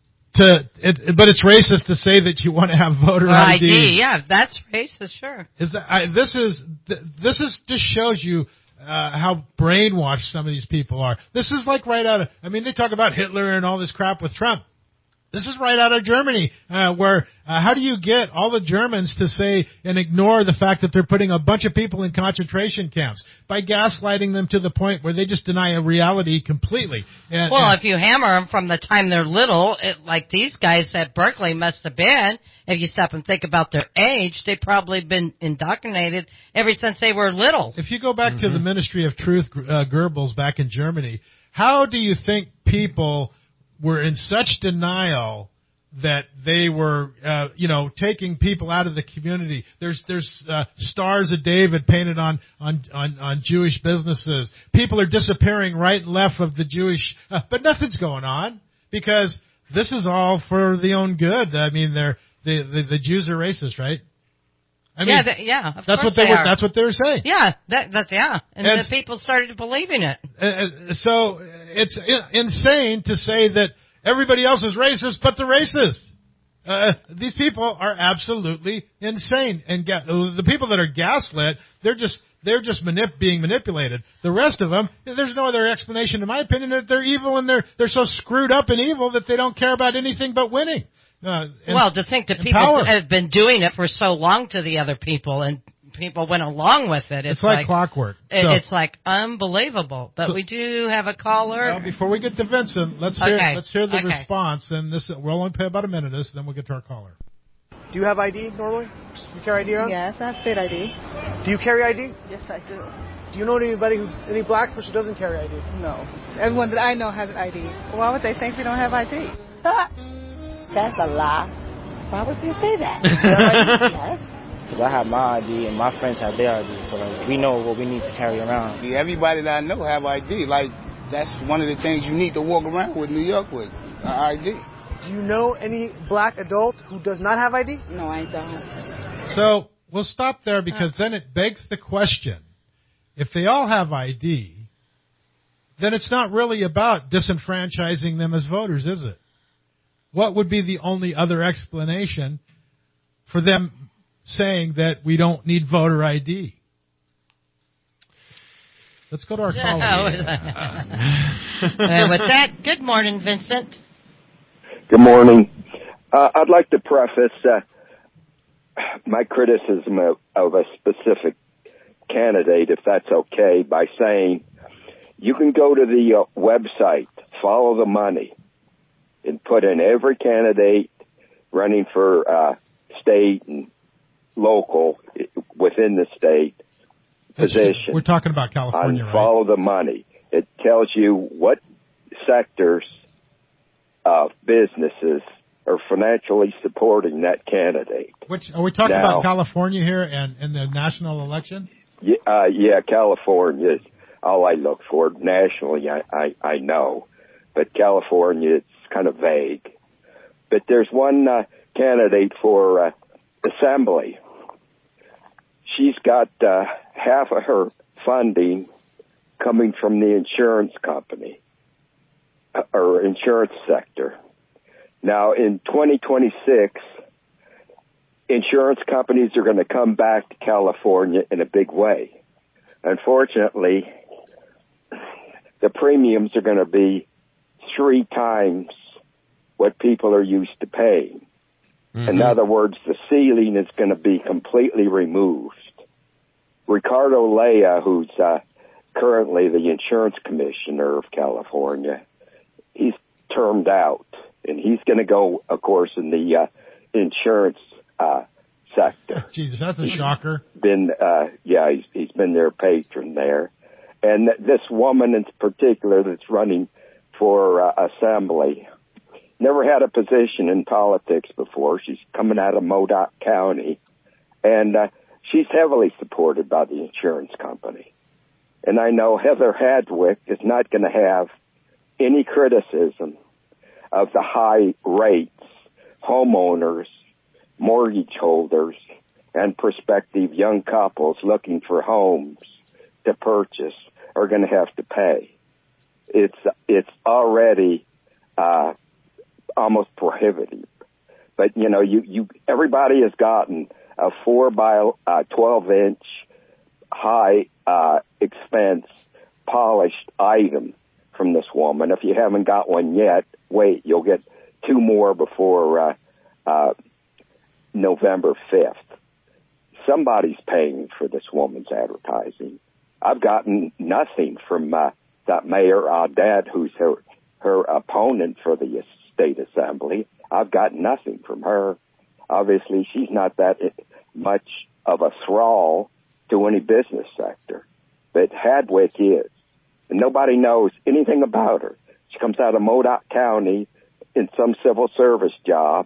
to. It, but it's racist to say that you want to have voter or I D. I D. Yeah, that's racist. Sure. Is that I, this is this is just shows you uh, how brainwashed some of these people are. This is like right out of. I mean, they talk about Hitler and all this crap with Trump. This is right out of Germany, uh, where uh, how do you get all the Germans to say and ignore the fact that they're putting a bunch of people in concentration camps by gaslighting them to the point where they just deny a reality completely? And, well, and, if you hammer them from the time they're little, it, like these guys at Berkeley must have been, if you stop and think about their age, they've probably been indoctrinated ever since they were little. If you go back mm-hmm. to the Ministry of Truth, uh, Goebbels back in Germany, how do you think people were in such denial that they were, uh, you know, taking people out of the community? There's, there's, uh, stars of David painted on, on, on, on Jewish businesses. People are disappearing right and left of the Jewish, uh, but nothing's going on because this is all for the own good. I mean, they're, the, the, the Jews are racist, right? I mean, yeah, the, yeah, of that's course what they, they were, are. that's what they were saying. Yeah, that, that's, yeah. And, and the people started believing it. Uh, so it's insane to say that everybody else is racist, but the racist. Uh, these people are absolutely insane. And ga- the people that are gaslit, they're just, they're just manip- being manipulated. The rest of them, there's no other explanation, in my opinion, that they're evil and they're, they're so screwed up and evil that they don't care about anything but winning. Uh, and, well, to think that people power. have been doing it for so long to the other people and people went along with it. It's, it's like, like clockwork. It, so, it's like unbelievable. But so, we do have a caller. Well, before we get to Vincent, let's hear okay. let's hear the okay. response. And this we'll only pay about a minute of this, then we'll get to our caller. Do you have I D normally? Do you carry I D around? Yes, I have state I D. Do you carry I D? Yes, I do. Do you know anybody who any black person who doesn't carry I D? No. Everyone that I know has an I D. Why would they think we don't have I D? That's a lie. Why would they say that? Yes. Because I have my I D and my friends have their I D, so like, we know what we need to carry around. Everybody that I know have I D. Like, that's one of the things you need to walk around with New York with, an I D. Do you know any black adult who does not have I D? No, I don't. So we'll stop there because then it begs the question, if they all have I D, then it's not really about disenfranchising them as voters, is it? What would be the only other explanation for them saying that we don't need voter I D? Let's go to our caller. uh, with that, good morning, Vincent. Good morning. Uh, I'd like to preface uh, my criticism of, of a specific candidate, if that's okay, by saying you can go to the uh, website, follow the money, and put in every candidate running for uh, state and local within the state position. We're talking about California, right? Follow the money. It tells you what sectors of businesses are financially supporting that candidate. Which are we talking now, about California here and in the national election? Yeah, uh, yeah, California is all I look for. Nationally, I, I, I know. But California, it's kind of vague. But there's one uh, candidate for uh, assembly. She's got uh, half of her funding coming from the insurance company uh, or insurance sector. Now, in twenty twenty-six, insurance companies are going to come back to California in a big way. Unfortunately, the premiums are going to be three times what people are used to paying. Mm-hmm. In other words, the ceiling is going to be completely removed. Ricardo Lea, who's uh, currently the insurance commissioner of California, he's termed out, and he's going to go, of course, in the uh, insurance uh, sector. Jesus, that's a shocker. Been, uh, yeah, he's, he's been their patron there. And this woman in particular that's running for uh, assembly never had a position in politics before. She's coming out of Modoc County, and uh, she's heavily supported by the insurance company. And I know Heather Hadwick is not going to have any criticism of the high rates homeowners, mortgage holders, and prospective young couples looking for homes to purchase are going to have to pay. It's it's already uh, almost prohibitive. But you know, you you everybody has gotten a four by uh, twelve inch high uh, expense polished item from this woman. If you haven't got one yet, wait, you'll get two more before uh, uh, November fifth. Somebody's paying for this woman's advertising. I've gotten nothing from uh, that Mayor Haddad, who's her her opponent for the state assembly. I've got nothing from her. Obviously, she's not that much of a thrall to any business sector, but Hadwick is, and nobody knows anything about her. She comes out of Modoc County in some civil service job,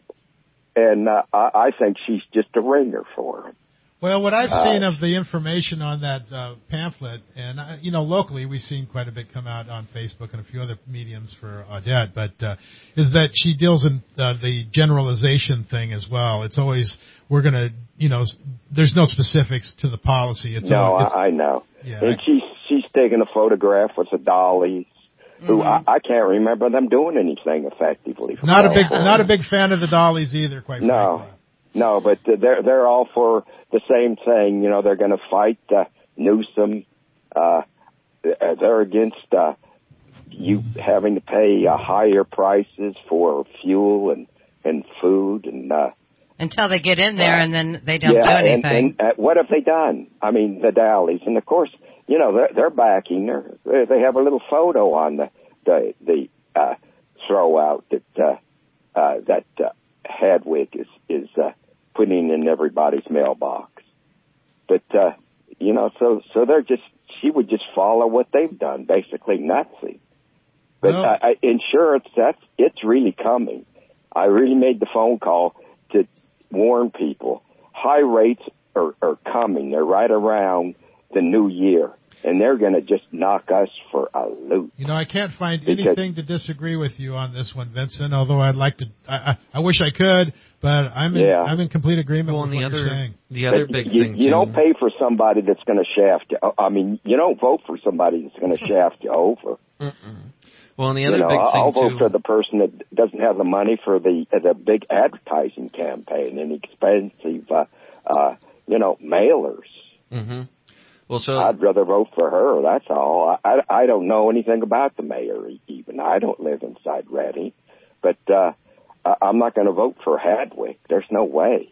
and uh, I, I think she's just a ringer for him. Well, what I've uh, seen of the information on that uh, pamphlet, and, uh, you know, locally we've seen quite a bit come out on Facebook and a few other mediums for Audette, but uh, is that she deals in uh, the generalization thing as well. It's always, we're going to, you know, there's no specifics to the policy. It's no, always, it's, I, I know. Yeah, and I, she's, she's taking a photograph with the Dollies, mm-hmm. who I, I can't remember them doing anything effectively. Not a big, not a big fan of the Dollies either, quite no. frankly. No, but they're they're all for the same thing. You know, they're going to fight uh, Newsom. Uh, they're against uh, you having to pay uh, higher prices for fuel and and food and uh, until they get in there, uh, and then they don't yeah, do anything. And, and uh, what have they done? I mean, the Dowleys, and of course, you know, they're, they're backing. They're, they have a little photo on the the, the uh, throw out that uh, uh, that uh, Hadwick is is. Uh, putting in everybody's mailbox. But, uh, you know, so, so they're just, she would just follow what they've done, basically nothing. But well, uh, insurance, that's, it's really coming. I really made the phone call to warn people. High rates are, are coming. They're right around the new year. And they're going to just knock us for a loop. You know, I can't find anything to disagree with you on this one, Vincent. Although I'd like to, I, I, I wish I could, but I'm in, yeah. I'm in complete agreement well, with what other, you're saying. The other but big you, thing you too. don't pay for somebody that's going to shaft you. I mean, you don't vote for somebody that's going to shaft you over. Mm-mm. Well, and the other you know, big thing I'll vote too. for the person that doesn't have the money for the the big advertising campaign and expensive, uh, uh, you know, mailers. Mm-hmm. Well, so I'd rather vote for her. That's all. I, I, I don't know anything about the mayor even. I don't live inside Reading, but uh, I'm not going to vote for Hadwick. There's no way.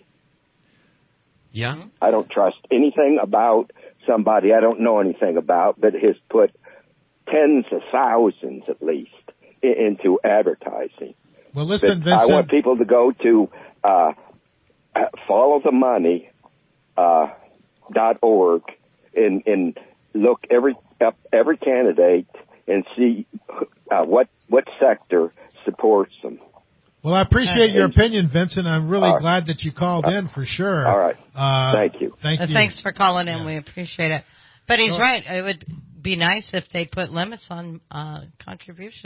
Yeah. I don't trust anything about somebody I don't know anything about that has put tens of thousands at least into advertising. Well, listen, but Vincent. I want people to go to uh, follow the money uh, dot org. And, and look every up every candidate and see uh, what what sector supports them. Well, I appreciate your opinion, Vincent. I'm really right. glad that you called in for sure. All right. Uh, Thank you. Thank uh, you. Thanks for calling in. Yeah. We appreciate it. But he's sure. right. It would be nice if they put limits on uh, contributions.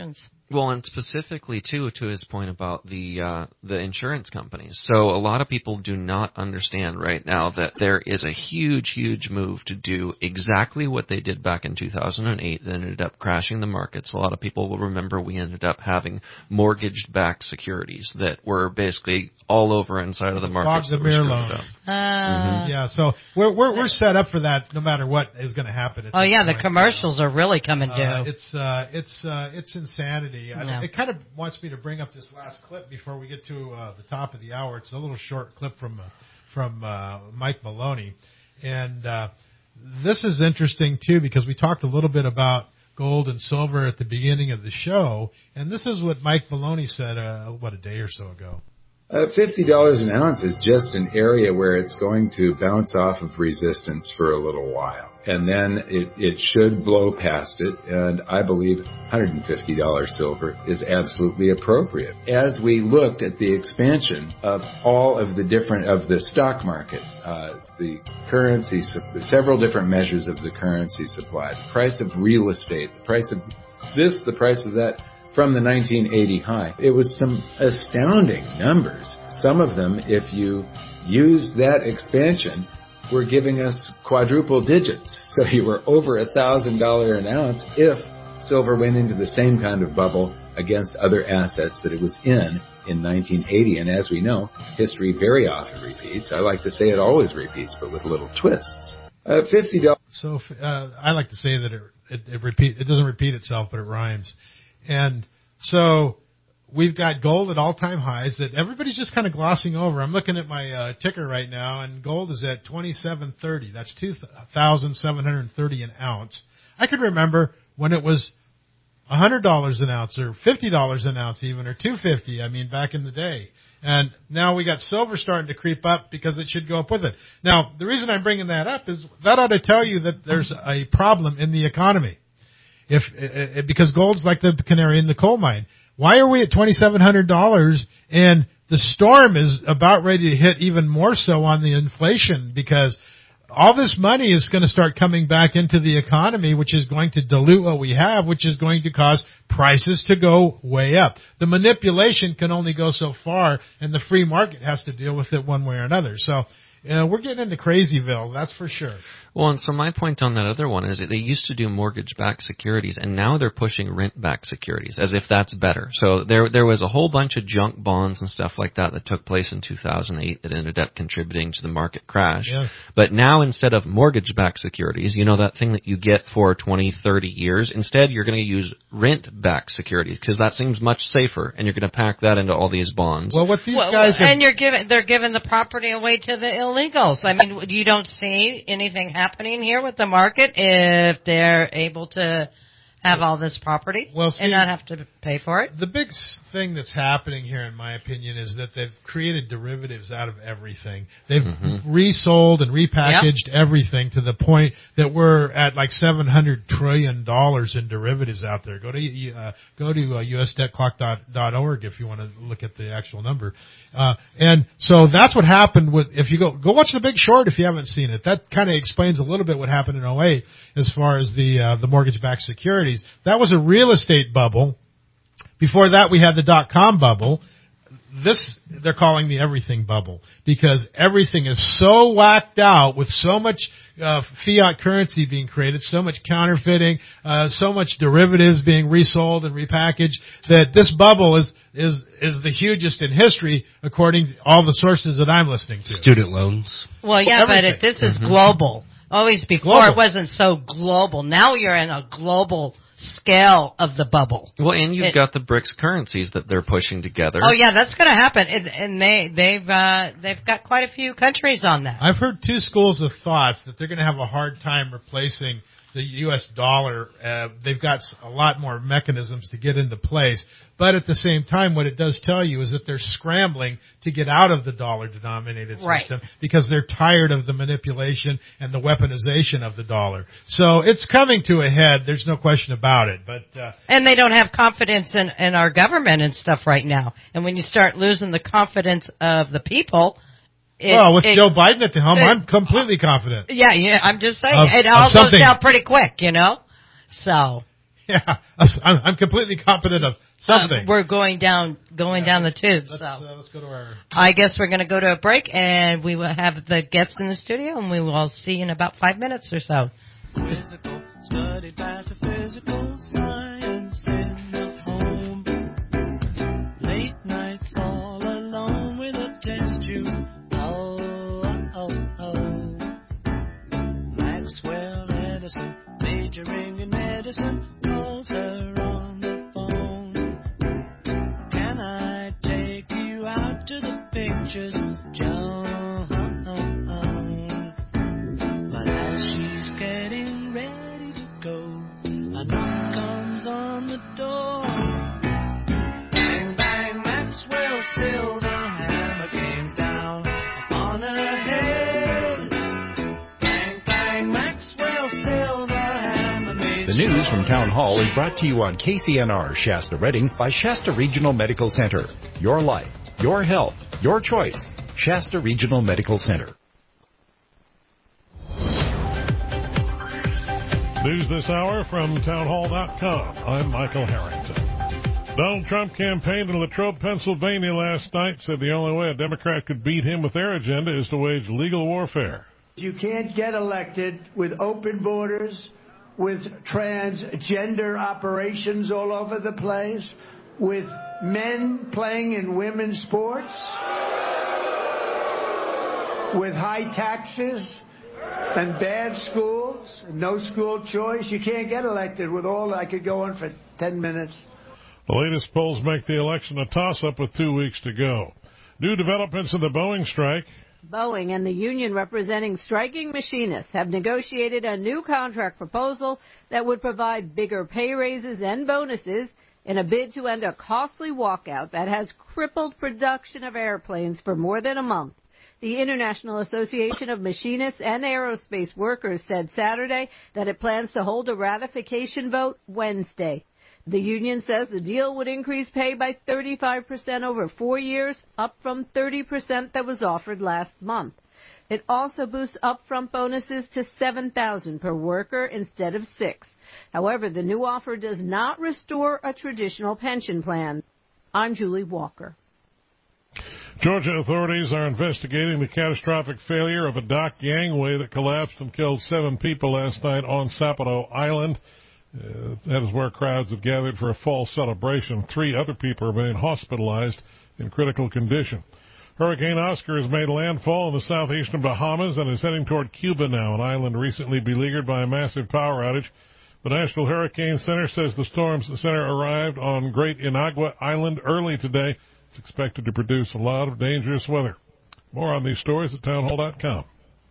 Well, and specifically too, to his point about the uh, the insurance companies. So a lot of people do not understand right now that there is a huge, huge move to do exactly what they did back in two thousand eight that ended up crashing the markets. A lot of people will remember we ended up having mortgage-backed securities that were basically all over inside of the markets. Fog the mirror loans. Uh, Mm-hmm. Yeah, so we're we're we're set up for that no matter what is going to happen. At oh this yeah, point. the commercials are really coming due. Uh, it's uh, it's uh, it's insanity. I, Yeah. it kind of wants me to bring up this last clip before we get to uh, the top of the hour. It's a little short clip from uh, from uh, Mike Maloney, and uh, this is interesting too because we talked a little bit about gold and silver at the beginning of the show, and this is what Mike Maloney said uh, what a day or so ago. Uh, fifty dollars an ounce is just an area where it's going to bounce off of resistance for a little while. And then it, it should blow past it. And I believe one hundred fifty dollars silver is absolutely appropriate. As we looked at the expansion of all of the different, of the stock market, uh, the currency, several different measures of the currency supply, the price of real estate, the price of this, the price of that, from the nineteen eighty high. It was some astounding numbers. Some of them, if you used that expansion, were giving us quadruple digits. So you were over a thousand dollars an ounce if silver went into the same kind of bubble against other assets that it was in in nineteen eighty. And as we know, history very often repeats. I like to say it always repeats, but with little twists. Uh, fifty dollars. So uh, I like to say that it, it, it repeat it doesn't repeat itself, but it rhymes. And so we've got gold at all-time highs that everybody's just kind of glossing over. I'm looking at my uh, ticker right now, and gold is at twenty-seven thirty. That's two thousand seven hundred thirty an ounce. I could remember when it was one hundred dollars an ounce or fifty dollars an ounce even, or two hundred fifty dollars, I mean, back in the day. And now we got silver starting to creep up because it should go up with it. Now, the reason I'm bringing that up is that ought to tell you that there's a problem in the economy. If uh, because gold's like the canary in the coal mine. Why are we at twenty-seven hundred dollars and the storm is about ready to hit even more so on the inflation? Because all this money is going to start coming back into the economy, which is going to dilute what we have, which is going to cause prices to go way up. The manipulation can only go so far, and the free market has to deal with it one way or another. So uh, we're getting into Crazyville, that's for sure. Well, and so my point on that other one is that they used to do mortgage-backed securities, and now they're pushing rent-backed securities as if that's better. So there there was a whole bunch of junk bonds and stuff like that that took place in two thousand eight that ended up contributing to the market crash. Yes. But now instead of mortgage-backed securities, you know that thing that you get for twenty, thirty years, instead you're going to use rent-backed securities because that seems much safer, and you're going to pack that into all these bonds. Well, what these well, guys have... and you're giving they're giving the property away to the illegals. I mean, you don't see anything happening here with the market if they're able to have all this property well, see, and not have to pay for it. The big thing that's happening here, in my opinion, is that they've created derivatives out of everything. They've mm-hmm. resold and repackaged yep. everything to the point that we're at like seven hundred trillion dollars in derivatives out there. Go to uh, go to uh, U S debt clock dot org if you want to look at the actual number. Uh, and so that's what happened with, if you go, go watch The Big Short if you haven't seen it. That kind of explains a little bit what happened in oh eight as far as the, uh, the mortgage-backed securities. That was a real estate bubble. Before that, we had the dot-com bubble. This, they're calling the everything bubble because everything is so whacked out with so much uh, fiat currency being created, so much counterfeiting, uh, so much derivatives being resold and repackaged that this bubble is is is the hugest in history according to all the sources that I'm listening to. Student loans. Well, yeah, everything. But if this is mm-hmm. global. Always before global. It wasn't so global. Now you're in a global scale of the bubble. Well, and you've it, got the BRICS currencies that they're pushing together. Oh yeah, that's going to happen, and, and they they've uh, they've got quite a few countries on that. I've heard two schools of thoughts that they're going to have a hard time replacing the U S dollar. Uh, they've got a lot more mechanisms to get into place, but at the same time, what it does tell you is that they're scrambling to get out of the dollar-denominated right. system because they're tired of the manipulation and the weaponization of the dollar. So it's coming to a head. There's no question about it. But uh, and they don't have confidence in, in our government and stuff right now. And when you start losing the confidence of the people. It, well, with it, Joe Biden at the helm, it, I'm completely confident. Yeah, yeah, I'm just saying. Of, it all goes something. down pretty quick, you know? So. Yeah, I'm, I'm completely competent of something. Uh, we're going down, going yeah, down the tubes. Let's, so uh, let's go to our. I guess we're going to go to a break, and we will have the guests in the studio, and we will see you in about five minutes or so. Physical, studied metaphysical science in the home. Late nights all alone with a test tube. Oh, oh, oh. Maxwell Edison, majoring in medicine, calls her on the phone. Can I take you out to the pictures, John? But as she's getting ready to go, a knock comes on the door. Bang, bang, Maxwell Silver hammer came down upon her head. Bang, bang, Maxwell Silver hammer made. The news from Town Hall is brought to you on K C N R Shasta Redding by Shasta Regional Medical Center. Your life, your health, your choice. Shasta Regional Medical Center. News this hour from townhall dot com. I'm Michael Harrington. Donald Trump campaigned in Latrobe, Pennsylvania last night, said the only way a Democrat could beat him with their agenda is to wage legal warfare. You can't get elected with open borders, with transgender operations all over the place, with men playing in women's sports, with high taxes and bad schools, no school choice. You can't get elected with all. I could go on for ten minutes. The latest polls make the election a toss-up with two weeks to go. New developments in the Boeing strike. Boeing and the union representing striking machinists have negotiated a new contract proposal that would provide bigger pay raises and bonuses in a bid to end a costly walkout that has crippled production of airplanes for more than a month. The International Association of Machinists and Aerospace Workers said Saturday that it plans to hold a ratification vote Wednesday. The union says the deal would increase pay by thirty-five percent over four years, up from thirty percent that was offered last month. It also boosts upfront bonuses to seven thousand dollars per worker instead of six. However, the new offer does not restore a traditional pension plan. I'm Julie Walker. Georgia authorities are investigating the catastrophic failure of a dock gangway that collapsed and killed seven people last night on Sapelo Island. Uh, that is where crowds had gathered for a fall celebration. Three other people remain hospitalized in critical condition. Hurricane Oscar has made landfall in the southeastern Bahamas and is heading toward Cuba now, an island recently beleaguered by a massive power outage. The National Hurricane Center says the storm's center arrived on Great Inagua Island early today. It's expected to produce a lot of dangerous weather. More on these stories at townhall dot com.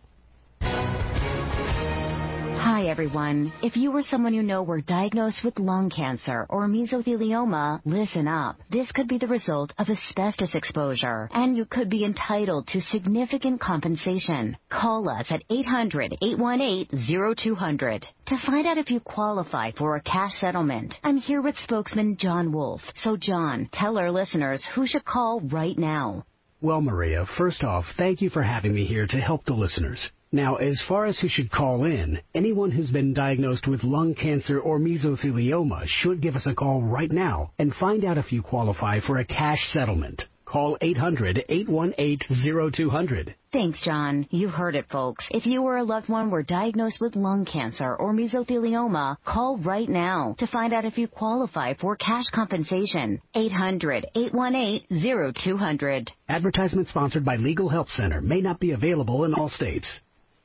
Hi, everyone. If you or someone you know were diagnosed with lung cancer or mesothelioma, listen up. This could be the result of asbestos exposure, and you could be entitled to significant compensation. Call us at eight hundred, eight one eight, zero two zero zero to find out if you qualify for a cash settlement. I'm here with spokesman John Wolf. So, John, tell our listeners who should call right now. Well, Maria, first off, thank you for having me here to help the listeners. Now, as far as who should call in, anyone who's been diagnosed with lung cancer or mesothelioma should give us a call right now and find out if you qualify for a cash settlement. Call eight hundred, eight one eight, zero two zero zero. Thanks, John. You heard it, folks. If you or a loved one were diagnosed with lung cancer or mesothelioma, call right now to find out if you qualify for cash compensation. eight hundred, eight one eight, zero two zero zero. Advertisement sponsored by Legal Help Center. May not be available in all states.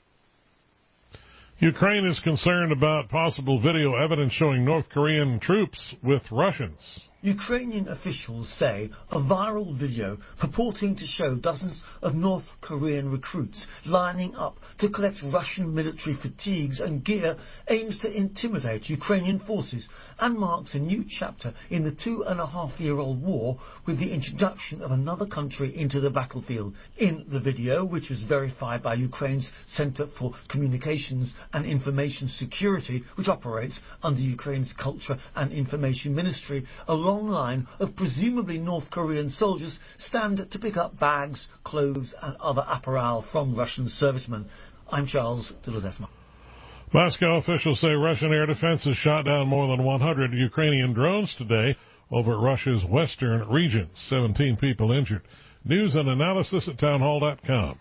Ukraine is concerned about possible video evidence showing North Korean troops with Russians. Ukrainian officials say a viral video purporting to show dozens of North Korean recruits lining up to collect Russian military fatigues and gear aims to intimidate Ukrainian forces and marks a new chapter in the two and a half year old war with the introduction of another country into the battlefield. In the video, which was verified by Ukraine's Center for Communications and Information Security, which operates under Ukraine's Culture and Information Ministry, a long line of presumably North Korean soldiers stand to pick up bags, clothes and other apparel from Russian servicemen. I'm Charles de Ledesma. Moscow officials say Russian air defenses shot down more than one hundred Ukrainian drones today over Russia's western region. seventeen people injured. News and analysis at townhall dot com.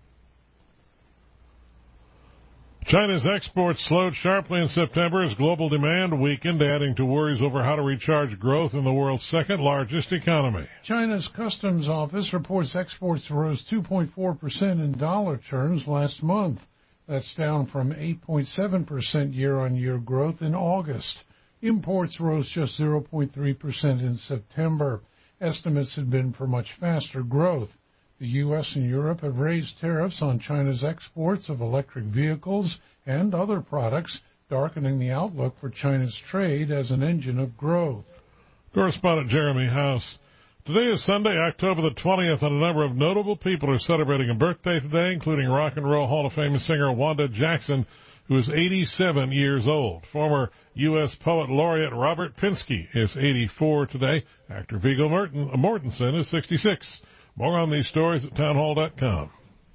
China's exports slowed sharply in September as global demand weakened, adding to worries over how to recharge growth in the world's second largest economy. China's Customs Office reports exports rose two point four percent in dollar terms last month. That's down from eight point seven percent year-on-year growth in August. Imports rose just zero point three percent in September. Estimates had been for much faster growth. The U S and Europe have raised tariffs on China's exports of electric vehicles and other products, darkening the outlook for China's trade as an engine of growth. Correspondent Jeremy House. Today is Sunday, October the twentieth, and a number of notable people are celebrating a birthday today, including Rock and Roll Hall of Fame singer Wanda Jackson, who is eighty-seven years old. Former U S Poet Laureate Robert Pinsky is eighty-four today. Actor Viggo Morten, Mortensen is sixty-six. More on these stories at townhall dot com.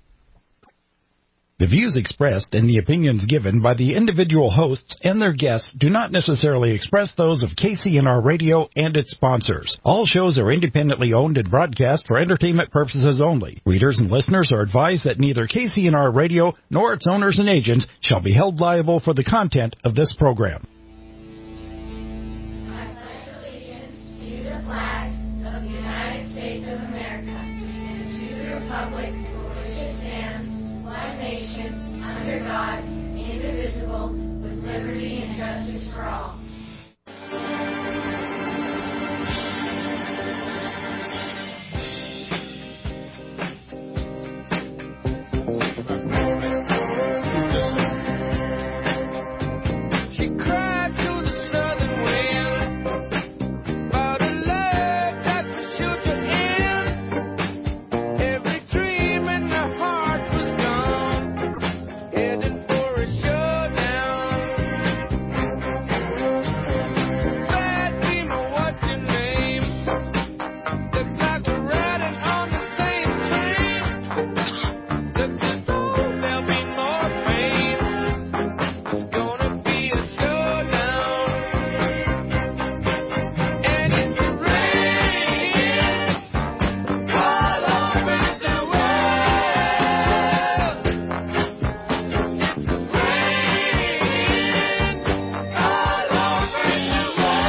The views expressed and the opinions given by the individual hosts and their guests do not necessarily express those of K C N R Radio and its sponsors. All shows are independently owned and broadcast for entertainment purposes only. Readers and listeners are advised that neither K C N R Radio nor its owners and agents shall be held liable for the content of this program. I pledge allegiance to the flag of the United States of America and to the republic for which it stands, one nation, under God, indivisible, with liberty and justice for all. She cried to the southern wind about a love that could shoot her in. Every dream in her heart was gone, heading for a showdown. Bad dreamer, what's your name? Looks like we're riding on the same train. Looks as though there'll be more pain. It's gonna be a showdown. And it's raining all over the world. It's raining all over the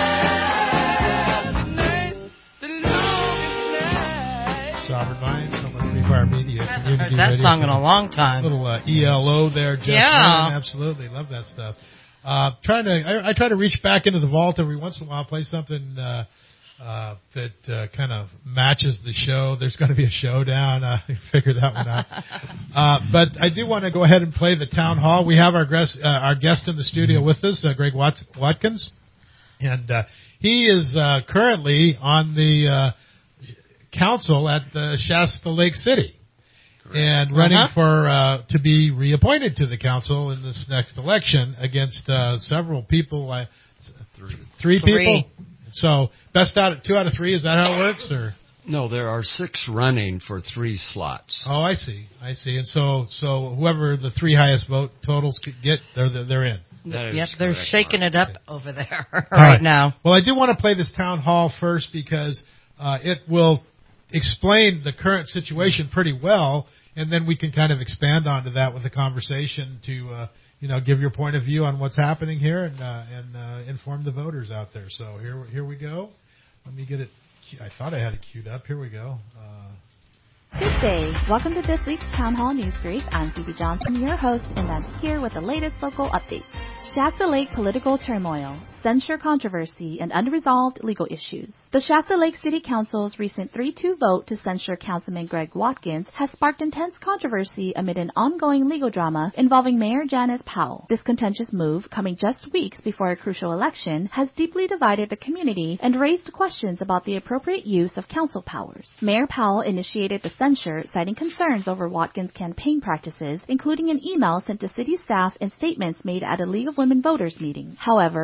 world. Tonight, the longest night. Sovereign Minds, Someone Free Fire Media. I haven't Community heard that Radio. song in a long time. Little uh, E L O there, Jeff. Yeah. Lynne, absolutely. Love that stuff. Uh, trying to, I, I try to reach back into the vault every once in a while, play something uh, uh, that uh, kind of matches the show. There's going to be a showdown. Uh, figure that one out. uh, but I do want to go ahead and play the town hall. We have our guest, uh, our guest in the studio with us, uh, Greg Wat- Watkins, and uh, he is uh, currently on the uh, council at the Shasta Lake City. And running Uh-huh. for uh, to be reappointed to the council in this next election against uh, several people, uh, three, three people. Three. So best out of two out of three. Is that how it works? Or No, there are six running for three slots. oh, I see, I see. And so so whoever the three highest vote totals could get, they're they're, they're in. That is Yep, they're correct, shaking Mark. it up over there All right now. Well, I do want to play this town hall first because uh, it will explain the current situation pretty well, and then we can kind of expand onto that with a conversation to, uh, you know, give your point of view on what's happening here and uh, and uh, inform the voters out there. So here here we go. Let me get it. I thought I had it queued up. Here we go. Uh, Good day. Welcome to this week's Town Hall News Brief. I'm Phoebe Johnson, your host, and I'm here with the latest local updates. Shasta Lake political turmoil, censure controversy, and unresolved legal issues. The Shasta Lake City Council's recent three two vote to censure Councilman Greg Watkins has sparked intense controversy amid an ongoing legal drama involving Mayor Janice Powell. This contentious move, coming just weeks before a crucial election, has deeply divided the community and raised questions about the appropriate use of council powers. Mayor Powell initiated the censure, citing concerns over Watkins' campaign practices, including an email sent to city staff and statements made at a League of Women Voters meeting. However, the timing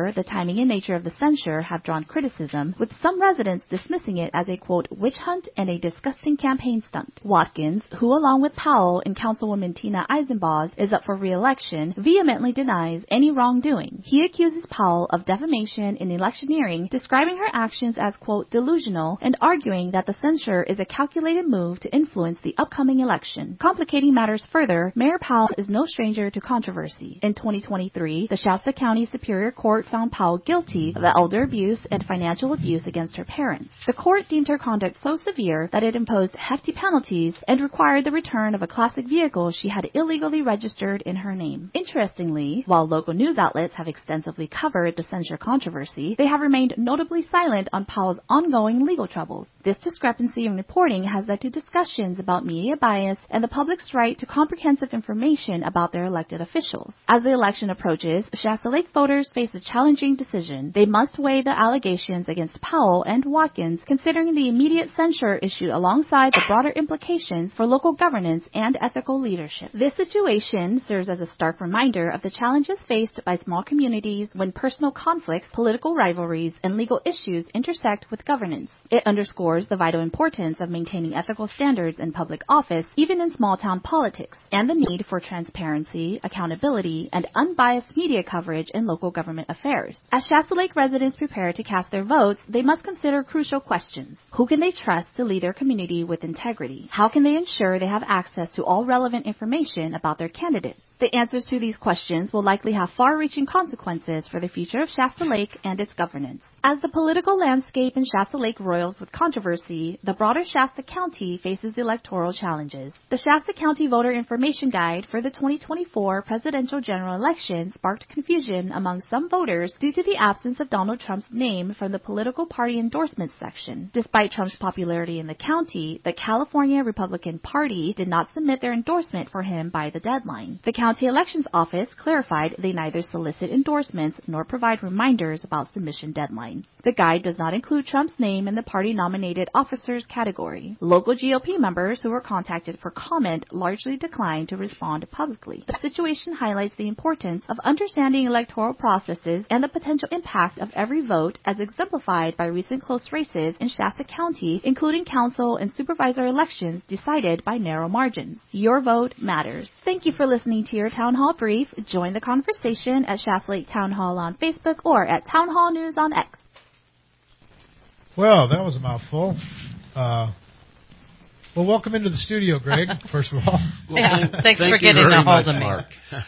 timing and nature of the censure have drawn criticism, with some residents dismissing it as a, quote, witch hunt and a disgusting campaign stunt. Watkins, who along with Powell and Councilwoman Tina Eisenbach is up for re-election, vehemently denies any wrongdoing. He accuses Powell of defamation and electioneering, describing her actions as, quote, delusional, and arguing that the censure is a calculated move to influence the upcoming election. Complicating matters further, Mayor Powell is no stranger to controversy. In twenty twenty-three, the Shasta County Superior Court found Powell guilty of elder abuse and financial abuse against her parents. The court deemed her conduct so severe that it imposed hefty penalties and required the return of a classic vehicle she had illegally registered in her name. Interestingly, while local news outlets have extensively covered the censure controversy, they have remained notably silent on Powell's ongoing legal troubles. This discrepancy in reporting has led to discussions about media bias and the public's right to comprehensive information about their elected officials. As the election approaches, Shasta Lake voters face a challenging decision. They must weigh the allegations against Powell and Watkins, considering the immediate censure issued alongside the broader implications for local governance and ethical leadership. This situation serves as a stark reminder of the challenges faced by small communities when personal conflicts, political rivalries, and legal issues intersect with governance. It underscores the vital importance of maintaining ethical standards in public office, even in small-town politics, and the need for transparency, accountability, and unbiased media coverage in local government affairs. As Shasta Lake residents prepare to cast their votes, they must consider crucial questions. Who can they trust to lead their community with integrity? How can they ensure they have access to all relevant information about their candidates? The answers to these questions will likely have far-reaching consequences for the future of Shasta Lake and its governance. As the political landscape in Shasta Lake roils with controversy, the broader Shasta County faces electoral challenges. The Shasta County Voter Information Guide for the twenty twenty-four presidential general election sparked confusion among some voters due to the absence of Donald Trump's name from the political party endorsement section. Despite Trump's popularity in the county, the California Republican Party did not submit their endorsement for him by the deadline. The County Elections Office clarified they neither solicit endorsements nor provide reminders about submission deadlines. The guide does not include Trump's name in the party-nominated officers category. Local G O P members who were contacted for comment largely declined to respond publicly. The situation highlights the importance of understanding electoral processes and the potential impact of every vote, as exemplified by recent close races in Shasta County, including council and supervisor elections decided by narrow margins. Your vote matters. Thank you for listening to your Town Hall Brief. Join the conversation at Shasta Lake Town Hall on Facebook or at Town Hall News on X. Well, that was a mouthful. Uh, well, welcome into the studio, Greg, first of all. Well, yeah, thank, thanks thank for getting a hold of me. Mark.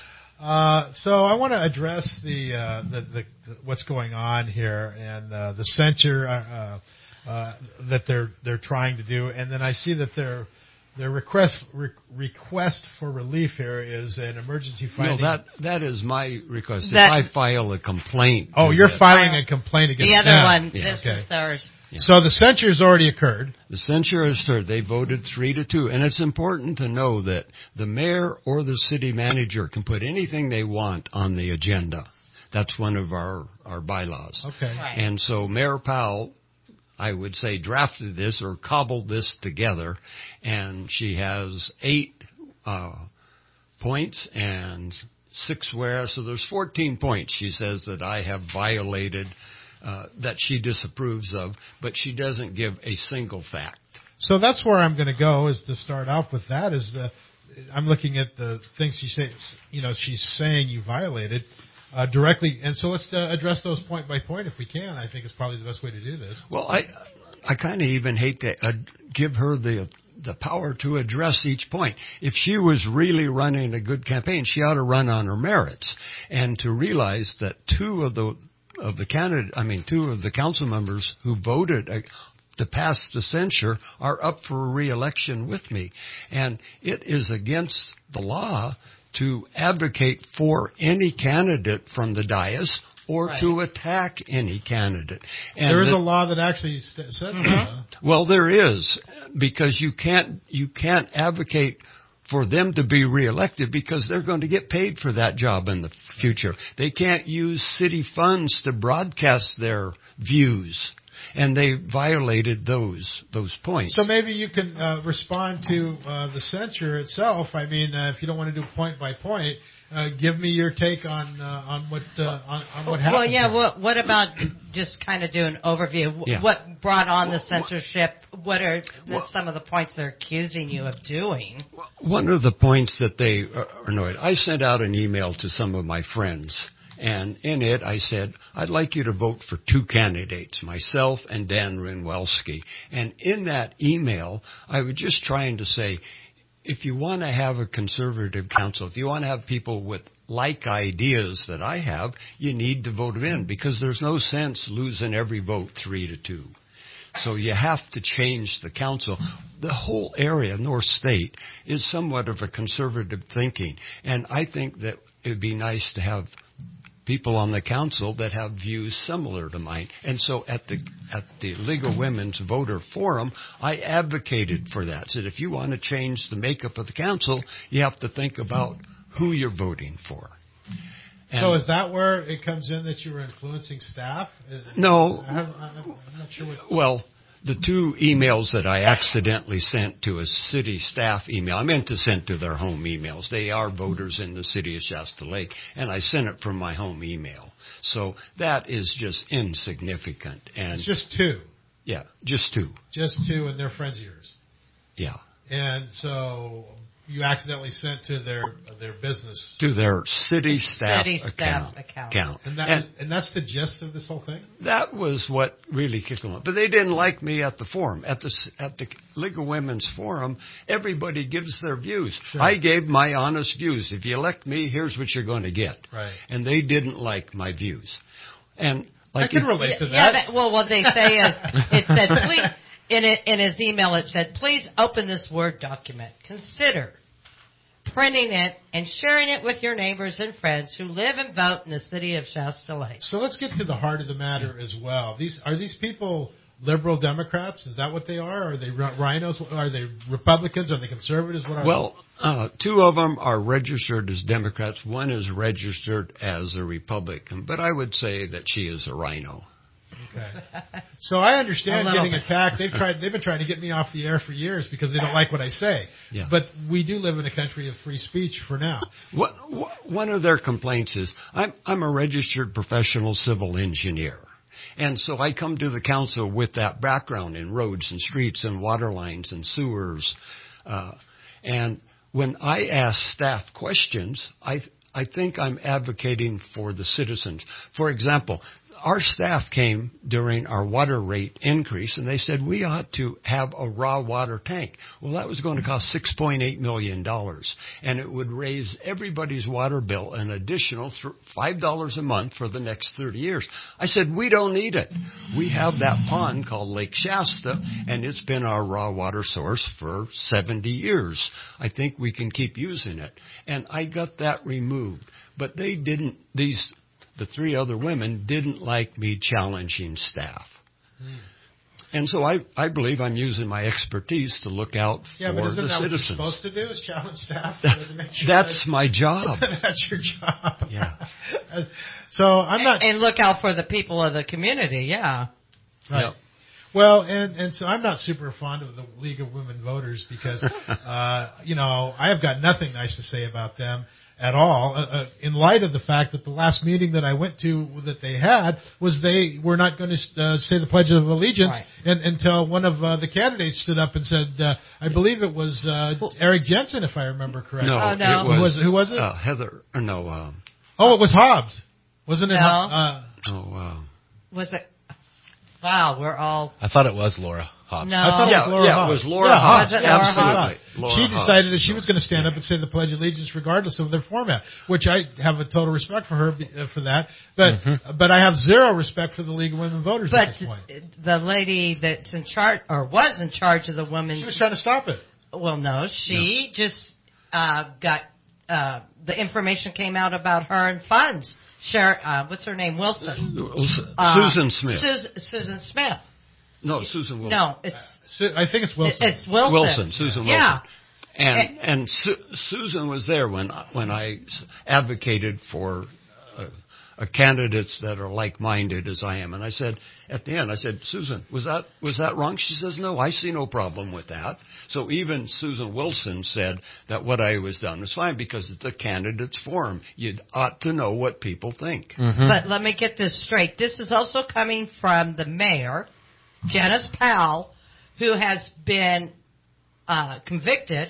Uh, so I want to address the, uh, the, the, the what's going on here and uh, the censure uh, uh, that they're they're trying to do, and then I see that their their request re- request for relief here is an emergency finding. No, that that is my request. That, if I file a complaint. Oh, you're that, filing a complaint against the other them. one. Yeah. This Okay. is theirs. Yeah. So the censure has already occurred. The censure has occurred. They voted three to two. And it's important to know that the mayor or the city manager can put anything they want on the agenda. That's one of our, our bylaws. Okay. Right. And so Mayor Powell, I would say, drafted this or cobbled this together. And she has eight uh, points and six whereas. So there's fourteen points, she says, that I have violated Uh, that she disapproves of, but she doesn't give a single fact. So that's where I'm going to go, is to start off with that. Is the, I'm looking at the things she says, you know, she's saying you violated uh, directly, and so let's uh, address those point by point if we can. I think it's probably the best way to do this. Well, I I kind of even hate to uh, give her the the power to address each point. If she was really running a good campaign, she ought to run on her merits, and to realize that two of the of the candidate, I mean, two of the council members who voted uh, to pass the censure are up for re-election with me. And it is against the law to advocate for any candidate from the dais or right. to attack any candidate. And there is the, a law that actually st- says mm-hmm. that. Well, there is, because you can't you can't advocate for them to be reelected because they're going to get paid for that job in the future. They can't use city funds to broadcast their views, and they violated those those points. So maybe you can uh, respond to uh, the censure itself. I mean, uh, if you don't want to do point by point, uh, give me your take on uh, on what uh, on, on what happened. Well, yeah. What what about just kind of do an overview? Yeah. What brought on the censorship? What are the, Well- some of the points they're accusing you of doing? One of the points that they are annoyed, I sent out an email to some of my friends, and in it I said, I'd like you to vote for two candidates, myself and Dan Renwelski. And in that email, I was just trying to say, if you want to have a conservative council, if you want to have people with like ideas that I have, you need to vote them in, because there's no sense losing every vote three to two. So you have to change the council. The whole area, North State, is somewhat of a conservative thinking. And I think that it would be nice to have people on the council that have views similar to mine. And so at the at the League of Women's Voter Forum, I advocated for that. Said if you want to change the makeup of the council, you have to think about who you're voting for. And so is that where it comes in that you were influencing staff? Is- No. I have, I'm not sure what. Well, the two emails that I accidentally sent to a city staff email, I meant to send to their home emails. They are voters in the city of Shasta Lake, and I sent it from my home email. So that is just insignificant. And It's just two. Yeah, just two. Just two, and they're friends of yours. Yeah. And so you accidentally sent to their their business. To their city staff City staff account. account. account. And, that And was, and that's the gist of this whole thing? that was what really kicked them up. But they didn't like me at the forum. At the s- at the League of Women's Forum, everybody gives their views. Sure. I gave my honest views. If you elect me, here's what you're going to get. Right. And they didn't like my views. And like I can if- relate to Yeah, that. that, well, what they say is, it said, please, in, it, in his email, it said, please open this Word document. Consider printing it and sharing it with your neighbors and friends who live and vote in the city of Shasta Lake. So let's get to the heart of the matter as well. These are these people liberal Democrats? Is that what they are? Are they rhinos? Are they Republicans? Are they conservatives? What are Well, uh, two of them are registered as Democrats. One is registered as a Republican. But I would say that she is a rhino. Okay. So I understand A little getting bit. attacked. They've tried. They've been trying to get me off the air for years because they don't like what I say. Yeah. But we do live in a country of free speech for now. What, what, one of their complaints is, I'm, I'm a registered professional civil engineer. And so I come to the council with that background in roads and streets and water lines and sewers. Uh, and when I ask staff questions, I, I think I'm advocating for the citizens. For example, our staff came during our water rate increase, and they said we ought to have a raw water tank. Well, that was going to cost six point eight million dollars, and it would raise everybody's water bill an additional five dollars a month for the next thirty years. I said, we don't need it. We have that pond called Lake Shasta, and it's been our raw water source for seventy years. I think we can keep using it. And I got that removed. But they didn't, these... the three other women didn't like me challenging staff. Mm. And so I, I believe I'm using my expertise to look out yeah, for but isn't the that citizens. What you're supposed to do is challenge staff? To make sure That's that, my job. That's your job. Yeah. So I'm not... And, and look out for the people of the community, yeah. Right. Yep. Well, and, and so I'm not super fond of the League of Women Voters because, uh, you know, I have got nothing nice to say about them at all, uh, uh, in light of the fact that the last meeting that I went to that they had was they were not going to uh, say the Pledge of Allegiance right. and, until one of uh, the candidates stood up and said, uh, I believe it was uh, Eric Jensen, if I remember correctly. No, oh, no. it was, who was, who was it? Uh, Heather, or no. Um, oh, it was Hobbs. Wasn't it? No. Uh, oh, wow. Was it? Wow, we're all... I thought it was Laura Hobbs. No. I thought Yeah, it was Laura yeah, Hobbs. it was Laura yeah, Hobbs. Was it Laura Hobbs? Laura She Hobbs. decided that she was going to stand up and say the Pledge of Allegiance regardless of their format, which I have a total respect for her be- uh, for that. But mm-hmm. but I have zero respect for the League of Women Voters but at this point. The lady that's in charge, or was in charge of the women... She was trying to stop it. Well, no, she no. just uh, got... Uh, the information came out about her and funds. Sher- uh, what's her name? Wilson. Uh, Susan Smith. Susan, Susan Smith. No, Susan Wilson. No, it's. Uh, I think it's Wilson. It's Wilson. Wilson, Susan Wilson. Yeah. And and Su- Susan was there when when I advocated for uh, uh, candidates that are like-minded as I am. And I said, at the end, I said, Susan, was that was that wrong? She says, no, I see no problem with that. So even Susan Wilson said that what I was done was fine because it's a candidates forum. You ought to know what people think. Mm-hmm. But let me get this straight. This is also coming from the mayor, Janice Powell, who has been uh, convicted,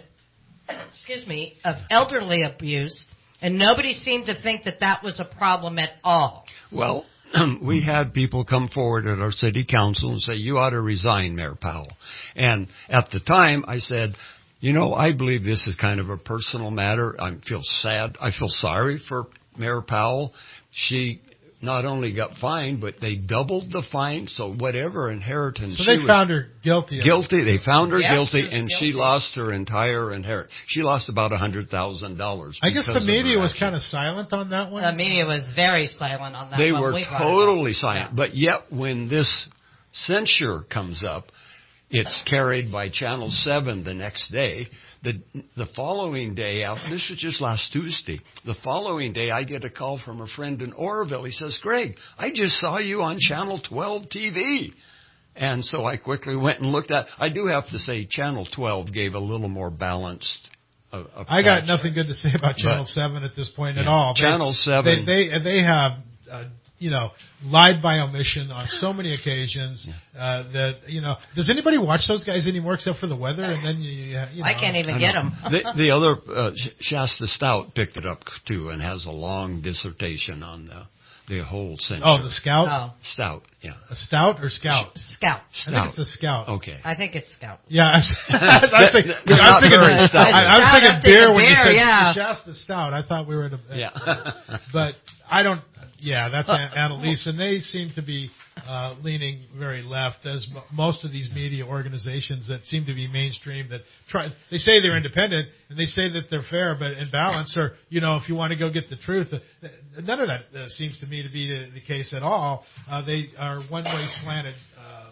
excuse me, of elderly abuse, and nobody seemed to think that that was a problem at all. Well, we had people come forward at our city council and say, you ought to resign, Mayor Powell. And at the time, I said, you know, I believe this is kind of a personal matter. I feel sad. I feel sorry for Mayor Powell. She not only got fined, but they doubled the fine. So whatever inheritance so she they was found her guilty. Guilty. They found her Yes, guilty, she was and guilty. she lost her entire inheritance. She lost about a hundred thousand dollars. I guess the media was kind of silent on that one. The media was very silent on that They one. were We brought it up. totally silent. But yet, when this censure comes up, it's carried by Channel seven the next day. The the following day, out this was just last Tuesday, the following day I get a call from a friend in Oroville. He says, Greg, I just saw you on Channel twelve T V. And so I quickly went and looked at, I do have to say Channel twelve gave a little more balanced uh, approach. I got nothing good to say about Channel But, seven at this point yeah, at all. They, Channel seven. They, they, they have, uh, you know, lied by omission on so many occasions uh, that, you know, does anybody watch those guys anymore except for the weather? And then, you, you know. I can't even I get know. them. the, the other, uh, Shasta Stout picked it up too and has a long dissertation on the, the whole censure. Oh, the Scout? Oh. Stout, yeah. A Stout or Scout? Scout. I think it's a Scout. Okay. I think it's Scout. Yeah, I was, I was thinking, They're I was not thinking, very stout. I, I was Stout, thinking I'm beer thinking when you beer, said yeah. Shasta Stout. I thought we were in a. Yeah. But I don't. Yeah, that's Annalise, and they seem to be uh, leaning very left, as m- most of these media organizations that seem to be mainstream that try. They say they're independent and they say that they're fair, but in balance, or you know, if you want to go get the truth, uh, none of that uh, seems to me to be the, the case at all. Uh, they are one-way slanted uh, uh,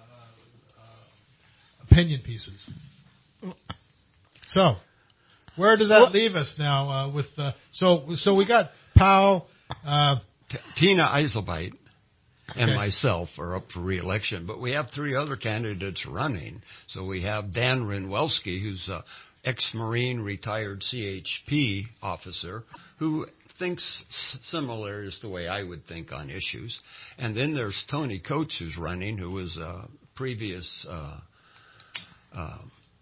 opinion pieces. So, where does that leave us now? Uh, with uh, so so we got Powell. Uh, T- Tina Eiselbeit and Okay. myself are up for re-election, but we have three other candidates running. So we have Dan Renwelski, who's a ex-Marine retired C H P officer who thinks s- similar as the way I would think on issues. And then there's Tony Coates, who's running, who was a previous uh, uh,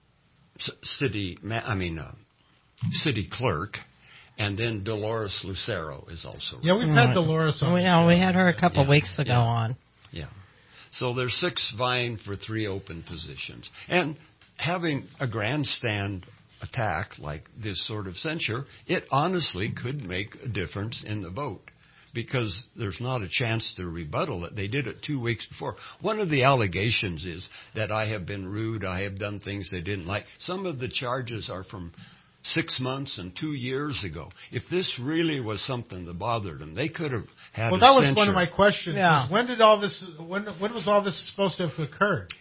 c- city, ma- I mean, uh, city clerk. And then Dolores Lucero is also running. Yeah, we've had Dolores on. We the know, show. we had her a couple Yeah, weeks ago yeah. on. Yeah. So there's six vying for three open positions. And having a grandstand attack like this sort of censure, it honestly could make a difference in the vote because there's not a chance to rebuttal it. They did it two weeks before. One of the allegations is that I have been rude, I have done things they didn't like. Some of the charges are from six months and two years ago. If this really was something that bothered them, they could have had Well, a that was censure. one of my questions. Yeah. Was when did all this? When when was all this supposed to have occurred?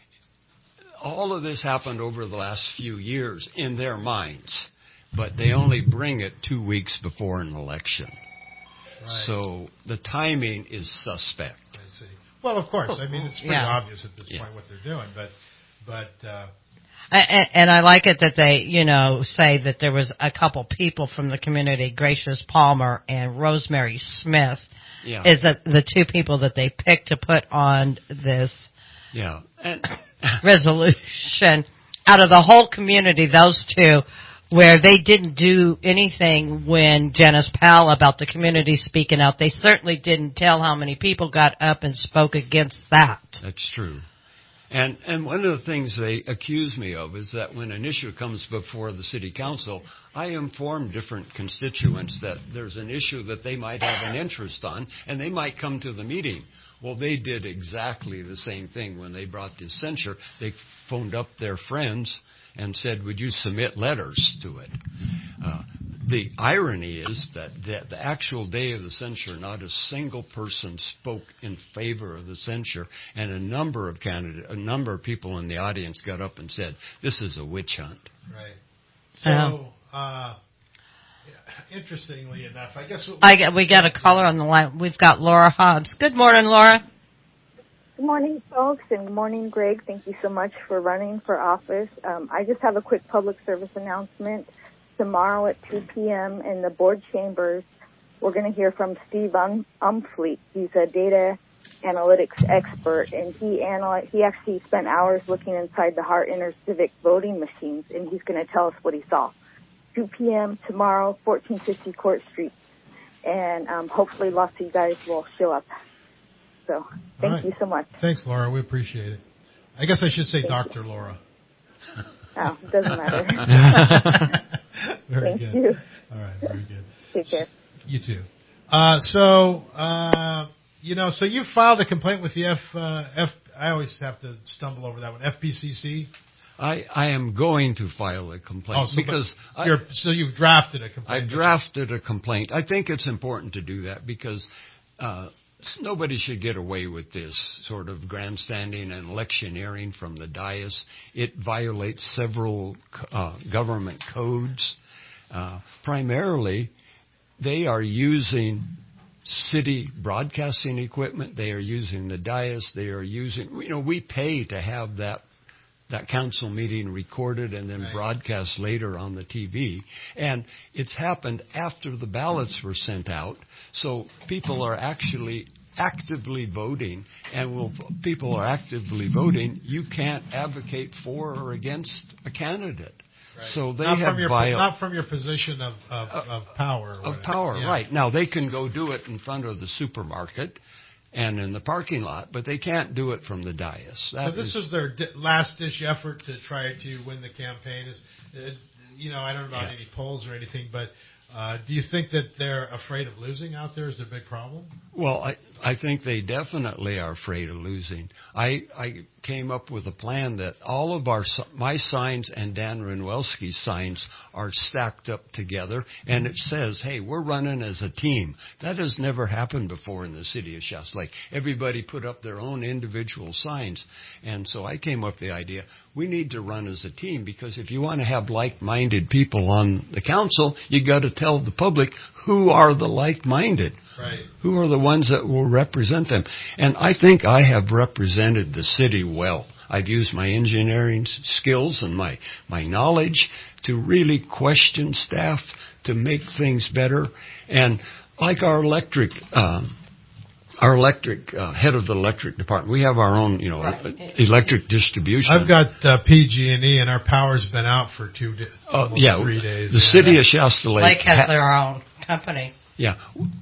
All of this happened over the last few years in their minds, but they only bring it two weeks before an election. Right. So the timing is suspect. I see. Well, of course. I mean, it's pretty Yeah. obvious at this Yeah. point what they're doing, but but. Uh, And, and I like it that they, you know, say that there was a couple people from the community, Gracious Palmer and Rosemary Smith, Yeah. is that the two people that they picked to put on this Yeah. And resolution. Out of the whole community, those two, where they didn't do anything when Janice Powell about the community speaking out, they certainly didn't tell how many people got up and spoke against that. that's true. And and one of the things they accuse me of is that when an issue comes before the city council, I inform different constituents that there's an issue that they might have an interest on, and they might come to the meeting. Well, they did exactly the same thing when they brought this censure. They phoned up their friends and said, would you submit letters to it? Uh, the irony is that the, the actual day of the censure, not a single person spoke in favor of the censure, and a number of candidate, a number of people in the audience got up and said, this is a witch hunt. Right. Yeah. So, uh, interestingly enough, I guess... What I get, we got a caller on the line. We've got Laura Hobbs. Good morning, Laura. Good morning, folks, and good morning, Greg. Thank you so much for running for office. Um, I just have a quick public service announcement. Tomorrow at two p.m. in the board chambers, we're going to hear from Steve um, Umfleet. He's a data analytics expert, and he analy- he actually spent hours looking inside the Hart InterCivic voting machines, and he's going to tell us what he saw. two p.m. tomorrow, fourteen fifty Court Street, and um, hopefully lots of you guys will show up. So thank right. you so much. Thanks, Laura. We appreciate it. I guess I should say thank Doctor you. Laura. Oh, doesn't matter. Very thank good. you. All right, very good. Take care. You too. Uh, so, uh, you know, so you filed a complaint with the F, uh, F, I always have to stumble over that one, F P C C? I, I am going to file a complaint Oh, so because I, you're, so you've drafted a complaint. I drafted a complaint. I think it's important to do that because uh, nobody should get away with this sort of grandstanding and electioneering from the dais. It violates several uh, government codes. Uh, primarily, they are using city broadcasting equipment. They are using the dais. They are using, you know, we pay to have that that council meeting recorded and then right. broadcast later on the T V. And it's happened after the ballots were sent out. So people are actually actively voting. And when people are actively voting, you can't advocate for or against a candidate. Right. So they not have from your, viol- not from your position of, of, of power. Of power, yeah. right. Now, they can go do it in front of the supermarket and in the parking lot, but they can't do it from the dais. That so this is, was their di- last-ditch effort to try to win the campaign. Is, uh, you know, I don't know about yeah. any polls or anything, but uh, do you think that they're afraid of losing out there? Is there a big problem? Well, I, I think they definitely are afraid of losing. I, I came up with a plan that all of our my signs and Dan Renwelski's signs are stacked up together, and it says, hey, we're running as a team. That has never happened before in the city of Shasta Lake. Everybody put up their own individual signs, and so I came up with the idea, we need to run as a team, because if you want to have like-minded people on the council, you got to tell the public who are the like-minded. Right. Who are the ones that will represent them? And I think I have represented the city well. I've used my engineering skills and my, my knowledge to really question staff, to make things better. And like our electric, um, our electric, uh, head of the electric department, we have our own, you know, right. electric distribution. I've got uh, P G and E, and our power's been out for two, di- uh, almost yeah, three days. The yeah. city of Shasta Lake, Lake has ha- their own company. Yeah.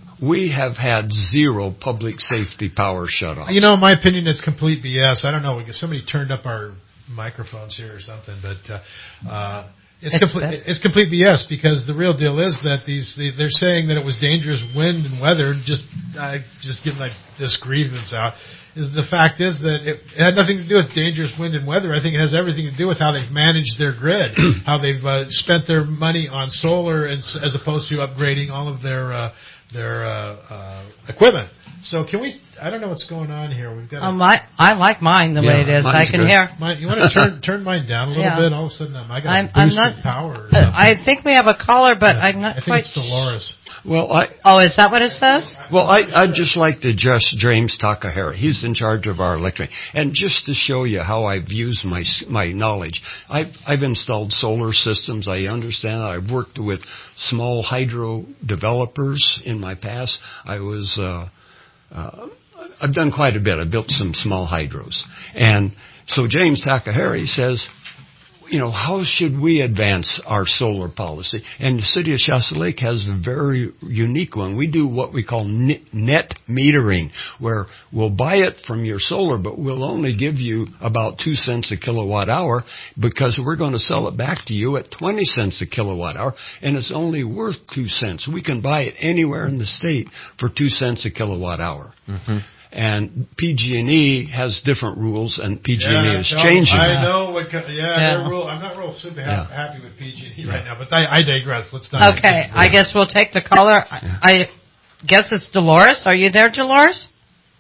We have had zero public safety power shutoffs. You know, in my opinion, it's complete B S. I don't know. Somebody turned up our microphones here or something, but uh, uh, it's, complete, it's complete B S, because the real deal is that these they're saying that it was dangerous wind and weather. Just uh, just getting like this grievance out. Is the fact is that it, it had nothing to do with dangerous wind and weather. I think it has everything to do with how they've managed their grid, how they've uh, spent their money on solar and, as opposed to upgrading all of their uh, their uh, uh, equipment. So can we? I don't know what's going on here. We've got. Oh, my! I like mine the yeah, way it is. I can good. hear. Mine, you want to turn turn mine down a little yeah. bit? All of a sudden, um, I got I'm, a boost I'm not, in power. Uh, I think we have a caller, but yeah, I'm not I think quite. It's Dolores. Well, I. Oh, is that what it says? Well, I, I'd just like to address James Takahara. He's in charge of our electric. And just to show you how I've used my my knowledge, I've, I've installed solar systems. I understand. I've worked with small hydro developers in my past. I was, uh, uh, I've done quite a bit. I built some small hydros. And so James Takahara says, you know, how should we advance our solar policy? And the city of Shasta Lake has a very unique one. We do what we call net metering, where we'll buy it from your solar, but we'll only give you about two cents a kilowatt hour, because we're going to sell it back to you at twenty cents a kilowatt hour, and it's only worth two cents. We can buy it anywhere in the state for two cents a kilowatt hour. Mm-hmm. And P G and E has different rules, and P G and E yeah, is no, changing. I know what. Yeah, yeah. Their rule. I'm not real super ha- yeah. happy with P G and E yeah. right now, but I, I digress. Let's not. Okay, yeah. I guess we'll take the caller. I, I guess it's Dolores. Are you there, Dolores?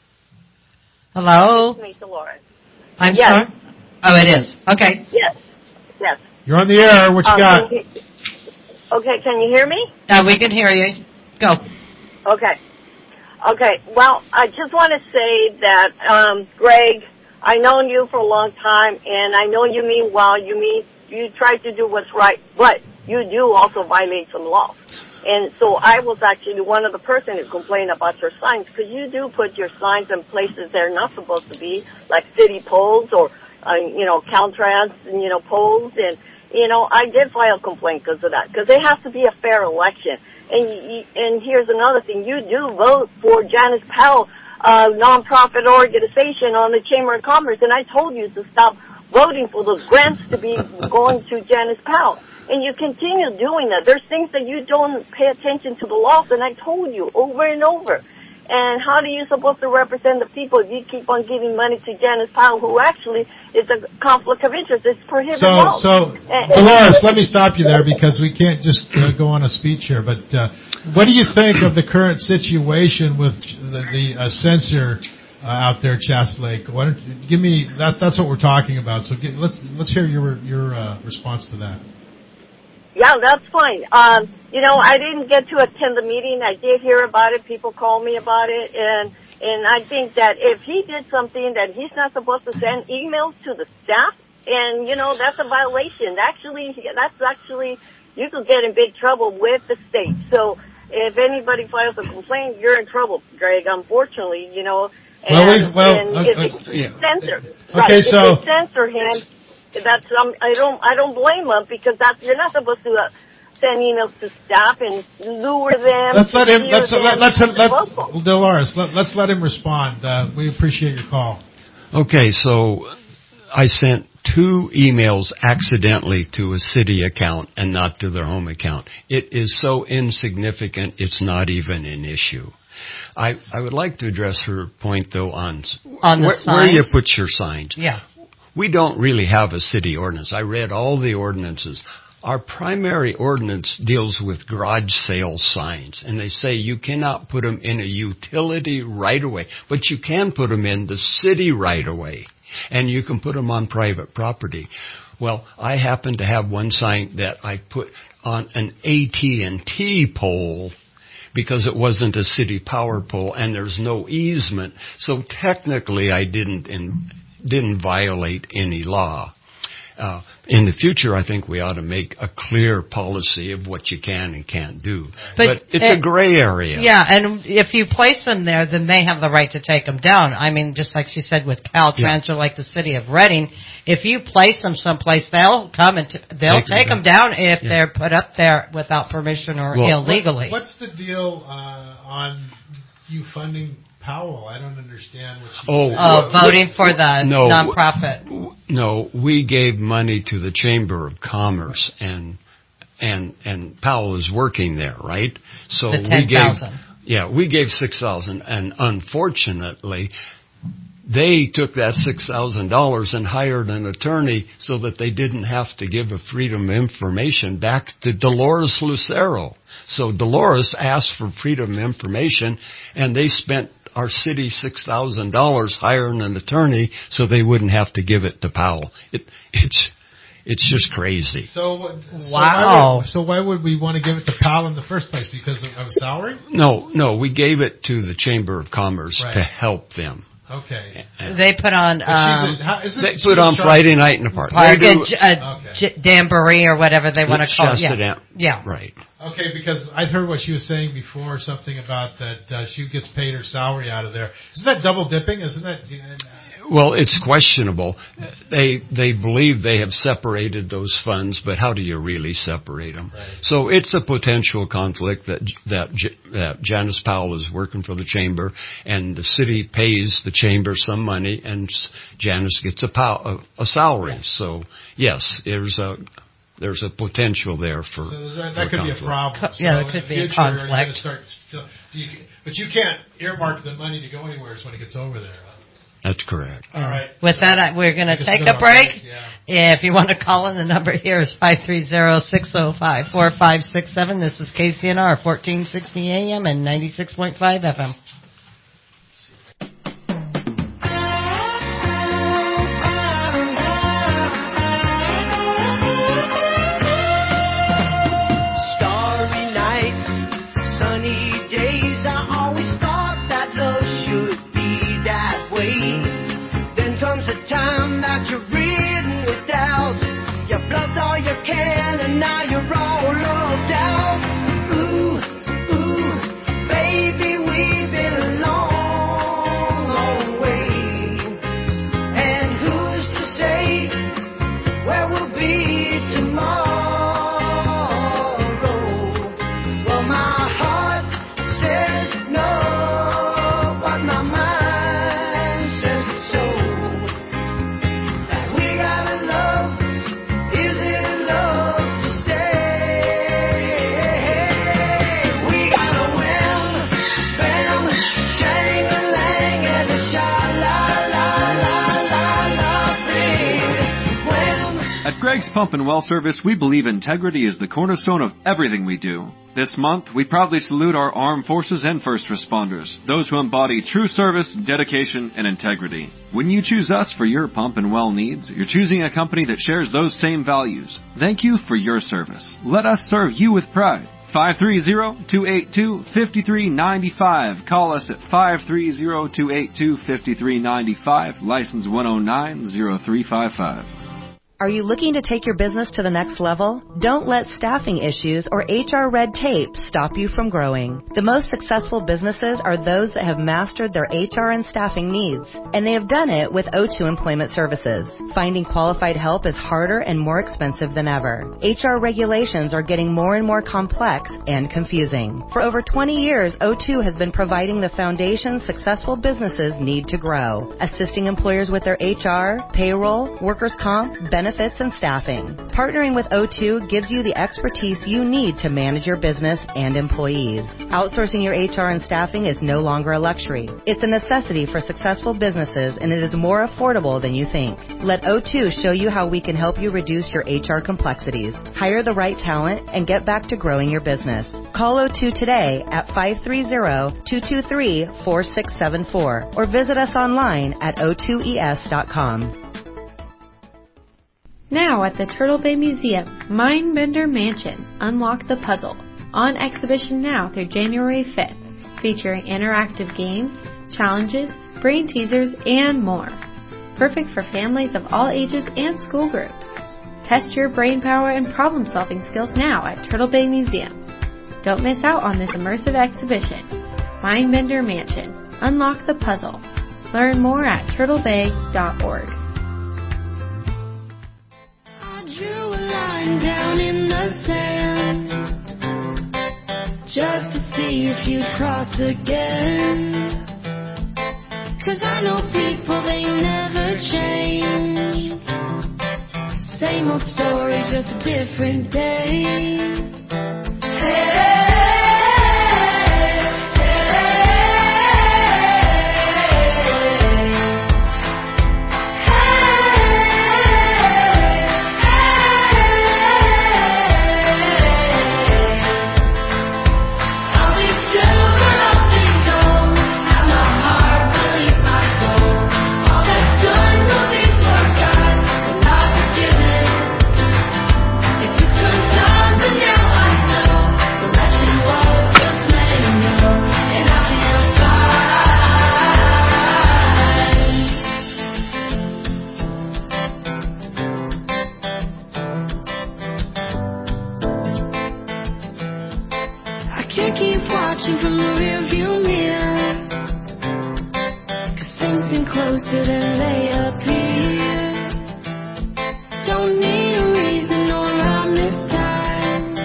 Hello. It's me, Dolores. I'm yes. sorry. Oh, it is. Okay. Yes. Yes. You're on the air. What you um, got? Okay, can you hear me? Uh, we can hear you. Go. Okay. Okay, well, I just want to say that, um, Greg, I've known you for a long time, and I know you mean well. You mean you try to do what's right, but you do also violate some laws. And so I was actually one of the person who complained about your signs, because you do put your signs in places they're not supposed to be, like city poles or, uh, you know, Caltrans, you know, poles. And, you know, I did file a complaint because of that, because it has to be a fair election. And you, and here's another thing. You do vote for Janice Powell, uh, nonprofit organization on the Chamber of Commerce, and I told you to stop voting for those grants to be going to Janice Powell. And you continue doing that. There's things that you don't pay attention to the laws, and I told you over and over. And how are you supposed to represent the people if you keep on giving money to Janice Powell, who actually is a conflict of interest? It's prohibited So, law. so And- Dolores, let me stop you there because we can't just uh, go on a speech here. But uh, what do you think of the current situation with the, the uh, censor uh, out there, Shasta Lake? Why don't you give me that? That's what we're talking about. So get, let's let's hear your your uh, response to that. Yeah, that's fine. Um, you know, I didn't get to attend the meeting. I did hear about it. People called me about it. And, and I think that if he did something that he's not supposed to send emails to the staff, and, you know, that's a violation. Actually, that's actually, you could get in big trouble with the state. So if anybody files a complaint, you're in trouble, Greg, unfortunately, you know. And, Well, we, well, and uh, if uh, they yeah. censor, Okay, right, so if they censor him, that's um, I don't I don't blame them, because that's you're not supposed to uh, send emails to staff and lure them. let's let him. lure Let's them let, let's to let vote. Dolores. Let, let's let him respond. Uh, we appreciate your call. Okay, so I sent two emails accidentally to a city account and not to their home account. It is so insignificant, it's not even an issue. I, I would like to address her point, though, on, On the where, where you put your signs. Yeah. We don't really have a city ordinance. I read all the ordinances. Our primary ordinance deals with garage sale signs, and they say you cannot put them in a utility right-of-way, but you can put them in the city right-of-way, and you can put them on private property. Well, I happen to have one sign that I put on an A T and T pole because it wasn't a city power pole, and there's no easement, so technically I didn't in, didn't violate any law. Uh, in the future, I think we ought to make a clear policy of what you can and can't do. But, but it's it, a gray area. Yeah, and if you place them there, then they have the right to take them down. I mean, just like she said with Caltrans, yeah. or like the city of Reading, if you place them someplace, they'll come and t- they'll take, take them down, down if yeah. they're put up there without permission or well, illegally. What, what's the deal uh, on you funding Powell? I don't understand what she oh, said. Oh, voting for the no, nonprofit. No, we gave money to the Chamber of Commerce, and and and Powell is working there, right? So the ten we gave thousand. Yeah, we gave six thousand, and unfortunately, they took that six thousand dollars and hired an attorney so that they didn't have to give a freedom of information back to Dolores Lucero. So Dolores asked for freedom of information, and they spent our city six thousand dollars hiring an attorney so they wouldn't have to give it to Powell. It, it's it's just crazy. So, so wow. Why would, so why would we want to give it to Powell in the first place? Because of, of salary? No, no, we gave it to the Chamber of Commerce right. to help them. Okay. They put on. Um, a, how, they put on Friday night in the park. Park they do, a, okay. j- jamboree or whatever they want to call it. Yeah. Dam- yeah. Right. Okay, because I heard what she was saying before, something about that uh, she gets paid her salary out of there. Isn't that double dipping? Isn't that? Uh, well, it's questionable. They they believe they have separated those funds, but how do you really separate them? Right. So it's a potential conflict that that that Janice Powell is working for the chamber, and the city pays the chamber some money, and Janice gets a pow- a, a salary. Yeah. So yes, there's a there's a potential there for. So that, that for could conflict. be a problem. So yeah, so it could in be the a future, conflict. You're gonna start still, you, but you can't earmark the money to go anywhere when it gets over there. That's correct. All right. With so that, we're going to take a break. break. Yeah. If you want to call in, the number here is five three zero, six zero five, four five six seven. This is K C N R, fourteen sixty A M and ninety-six point five F M. At Greg's Pump and Well Service, we believe integrity is the cornerstone of everything we do. This month, we proudly salute our armed forces and first responders, those who embody true service, dedication, and integrity. When you choose us for your pump and well needs, you're choosing a company that shares those same values. Thank you for your service. Let us serve you with pride. five three zero, two eight two, five three nine five. Call us at five three zero, two eight two, five three nine five. License one oh nine zero three five five. Are you looking to take your business to the next level? Don't let staffing issues or H R red tape stop you from growing. The most successful businesses are those that have mastered their H R and staffing needs, and they have done it with O two Employment Services. Finding qualified help is harder and more expensive than ever. H R regulations are getting more and more complex and confusing. For over twenty years, O two has been providing the foundation successful businesses need to grow, assisting employers with their H R, payroll, workers' comp, benefits, benefits, and staffing. Partnering with O two gives you the expertise you need to manage your business and employees. Outsourcing your H R and staffing is no longer a luxury. It's a necessity for successful businesses, and it is more affordable than you think. Let O two show you how we can help you reduce your H R complexities, hire the right talent, and get back to growing your business. Call O two today at five three zero, two two three, four six seven four or visit us online at O two E S dot com. Now at the Turtle Bay Museum, Mindbender Mansion, Unlock the Puzzle. On exhibition now through January fifth, featuring interactive games, challenges, brain teasers, and more. Perfect for families of all ages and school groups. Test your brain power and problem-solving skills now at Turtle Bay Museum. Don't miss out on this immersive exhibition. Mindbender Mansion, Unlock the Puzzle. Learn more at turtle bay dot org. Drew a line down in the sand just to see if you'd cross again. Cause I know people, they never change. Same old story, just a different day. Hey. From the rearview mirror, cause things seem closer than they appear. Don't need a reason or rhyme this time.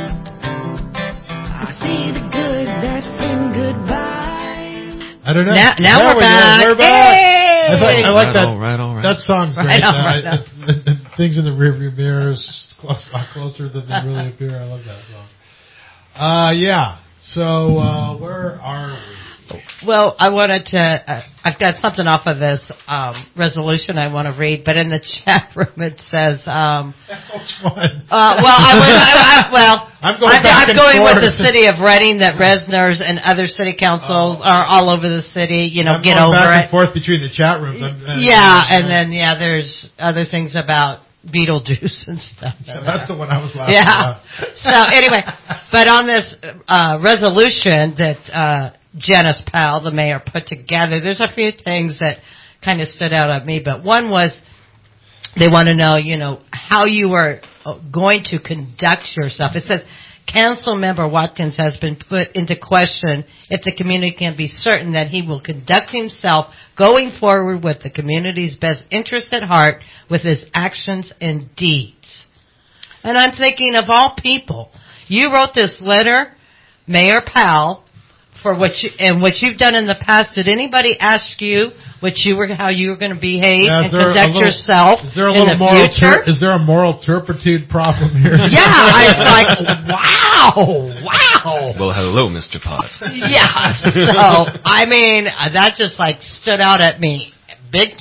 I see the good that's in goodbye. I don't know. Now, now there we're, we back. Go. We're back. Hey! I, thought, I like right that. On, right on, right. That song's right great. on, uh, right I, things in the rearview mirrors close, a lot closer than they really appear. I love that song. Uh, yeah. So, uh, where are we? Well, I wanted to, uh, I've got something off of this um, resolution I want to read, but in the chat room it says, um, which one? Uh, well, I was, I, I, well, I'm going, I'm, back I'm and going forth. with the city of Reading that Resners and other city councils oh. are all over the city, you know, I'm get going over back it. and forth between the chat rooms. I'm, uh, yeah, and then, yeah, there's other things about Beetlejuice and stuff. Yeah, that's the one I was laughing yeah. about. So anyway, but on this uh, resolution that uh, Janice Powell, the mayor, put together, there's a few things that kind of stood out at me. But one was they want to know, you know, how you are going to conduct yourself. It says, Council Member Watkins has been put into question if the community can be certain that he will conduct himself going forward with the community's best interest at heart with his actions and deeds. And I'm thinking, of all people, you wrote this letter, Mayor Powell, for what you, and what you've done in the past. Did anybody ask you what you were, how you were going to behave yeah, and conduct little, yourself is there a in little the moral future? Tur- is there a moral turpitude problem here? Yeah, I was like, wow, wow. Well, hello, Mister Potts. Yeah, so, I mean, that just like stood out at me big time.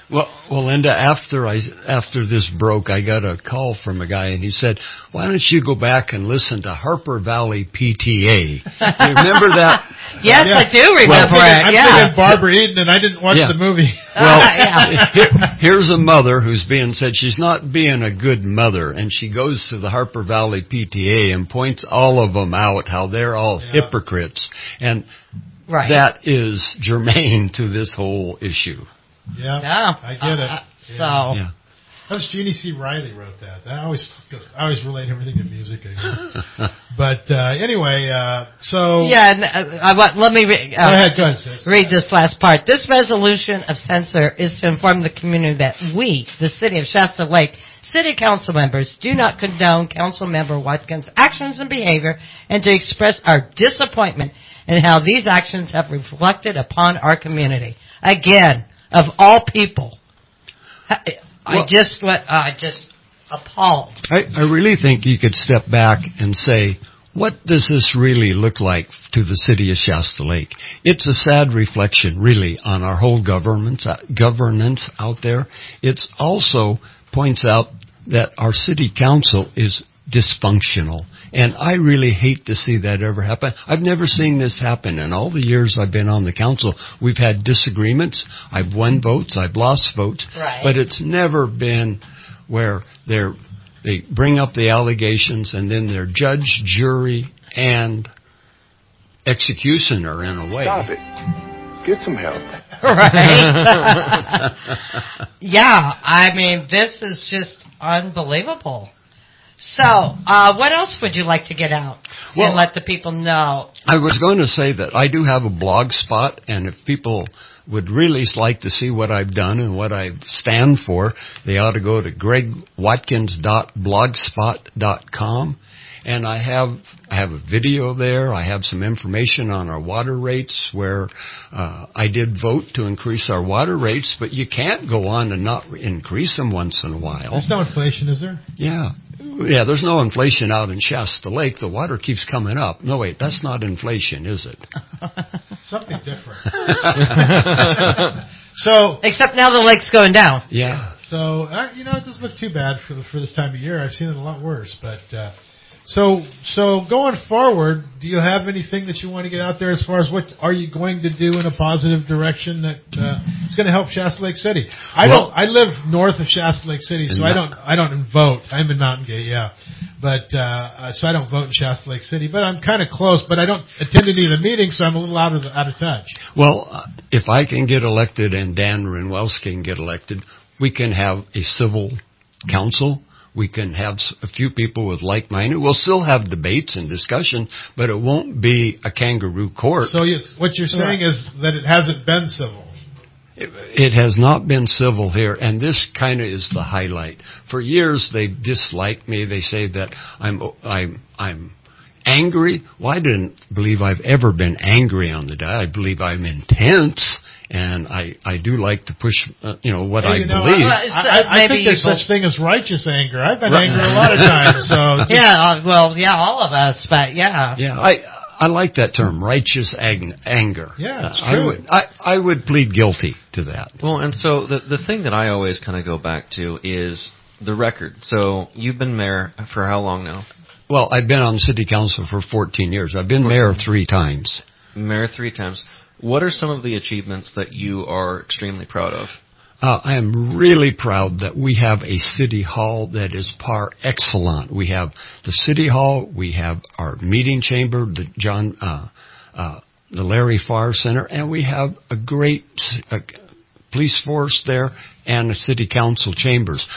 Well, well, Linda, after I after this broke, I got a call from a guy, and he said, "Why don't you go back and listen to Harper Valley P T A?" You remember that? Yes, Yeah. I do remember Well, I'm it. I'm Yeah. thinking Barbara Eden, and I didn't watch Yeah. the movie. Well, Yeah. here- here's a mother who's being said she's not being a good mother, and she goes to the Harper Valley P T A and points all of them out, how they're all hypocrites. And Right. that is germane to this whole issue. Yeah, Yeah. I get it. Uh, Yeah. So. Yeah. That was Jeannie C. Riley wrote that. I always, I always relate everything to music. I guess. But uh, anyway, uh, so Yeah, and, uh, I want, let me re- uh, Go ahead, go ahead, sis. read this last part. This resolution of censure is to inform the community that we, the city of Shasta Lake, city council members, do not condone council member Watkins' actions and behavior, and to express our disappointment in how these actions have reflected upon our community. Again, of all people, I, I Well- just, what, uh, just appalled. I, I really think you could step back and say, what does this really look like to the city of Shasta Lake? It's a sad reflection, really, on our whole government, governance out there. It also points out that our city council is dysfunctional. And I really hate to see that ever happen. I've never seen this happen. In all the years I've been on the council, we've had disagreements. I've won votes. I've lost votes. Right. But it's never been where they're, they bring up the allegations and then they're judge, jury, and executioner in a way. Stop it. Get some help. Right? Yeah, I mean, this is just unbelievable. So, uh, what else would you like to get out Well, and let the people know? I was going to say that I do have a blog spot, and if people would really like to see what I've done and what I stand for, they ought to go to greg watkins dot blogspot dot com. And I have I have a video there. I have some information on our water rates where uh, I did vote to increase our water rates, but you can't go on and not increase them once in a while. There's no inflation, is there? Yeah. Yeah, there's no inflation out in Shasta Lake. The water keeps coming up. No, wait, that's not inflation, is it? Something different. So, except now the lake's going down. Yeah. So, uh, you know, it doesn't look too bad for for this time of year. I've seen it a lot worse, but uh, so so going forward, do you have anything that you want to get out there as far as what are you going to do in a positive direction that uh, is going to help Shasta Lake City? I Well- don't. I live north of Shasta Lake City, so And I that- don't. I don't vote. I'm in Mountain Gate, yeah, but uh, uh, so I don't vote in Shasta Lake City. But I'm kind of close. But I don't attend any of the meetings, so I'm a little out of the, out of touch. Well, uh, if I can get elected and Dan Renwelski can get elected, we can have a civil council. We can have s- a few people with like-minded. We'll still have debates and discussion, but it won't be a kangaroo court. So yes, what you're saying is that it hasn't been civil. It, it has not been civil here, and this kind of is the highlight. For years, they disliked me. They say that I'm I'm I'm angry. Well, I didn't believe I've ever been angry on the day. I believe I'm intense, and I I do like to push, uh, you know, what Hey, I you know, believe. I, I, I, I think there's such thing as righteous anger. I've been Right. angry a lot of times. So Yeah, uh, well, yeah, all of us, but yeah. Yeah, I I like that term, righteous ag- anger. Yeah, it's Uh, I true. would I, I would plead guilty to that. Well, and so the the thing that I always kind of go back to is the record. So you've been mayor for how long now? Well, I've been on city council for fourteen years. I've been mayor three times. Mayor three times. What are some of the achievements that you are extremely proud of? Uh, I am really proud that we have a city hall that is par excellent. We have the city hall, we have our meeting chamber, the John, uh, uh, the Larry Farr Center, and we have a great uh, police force there and the city council chambers.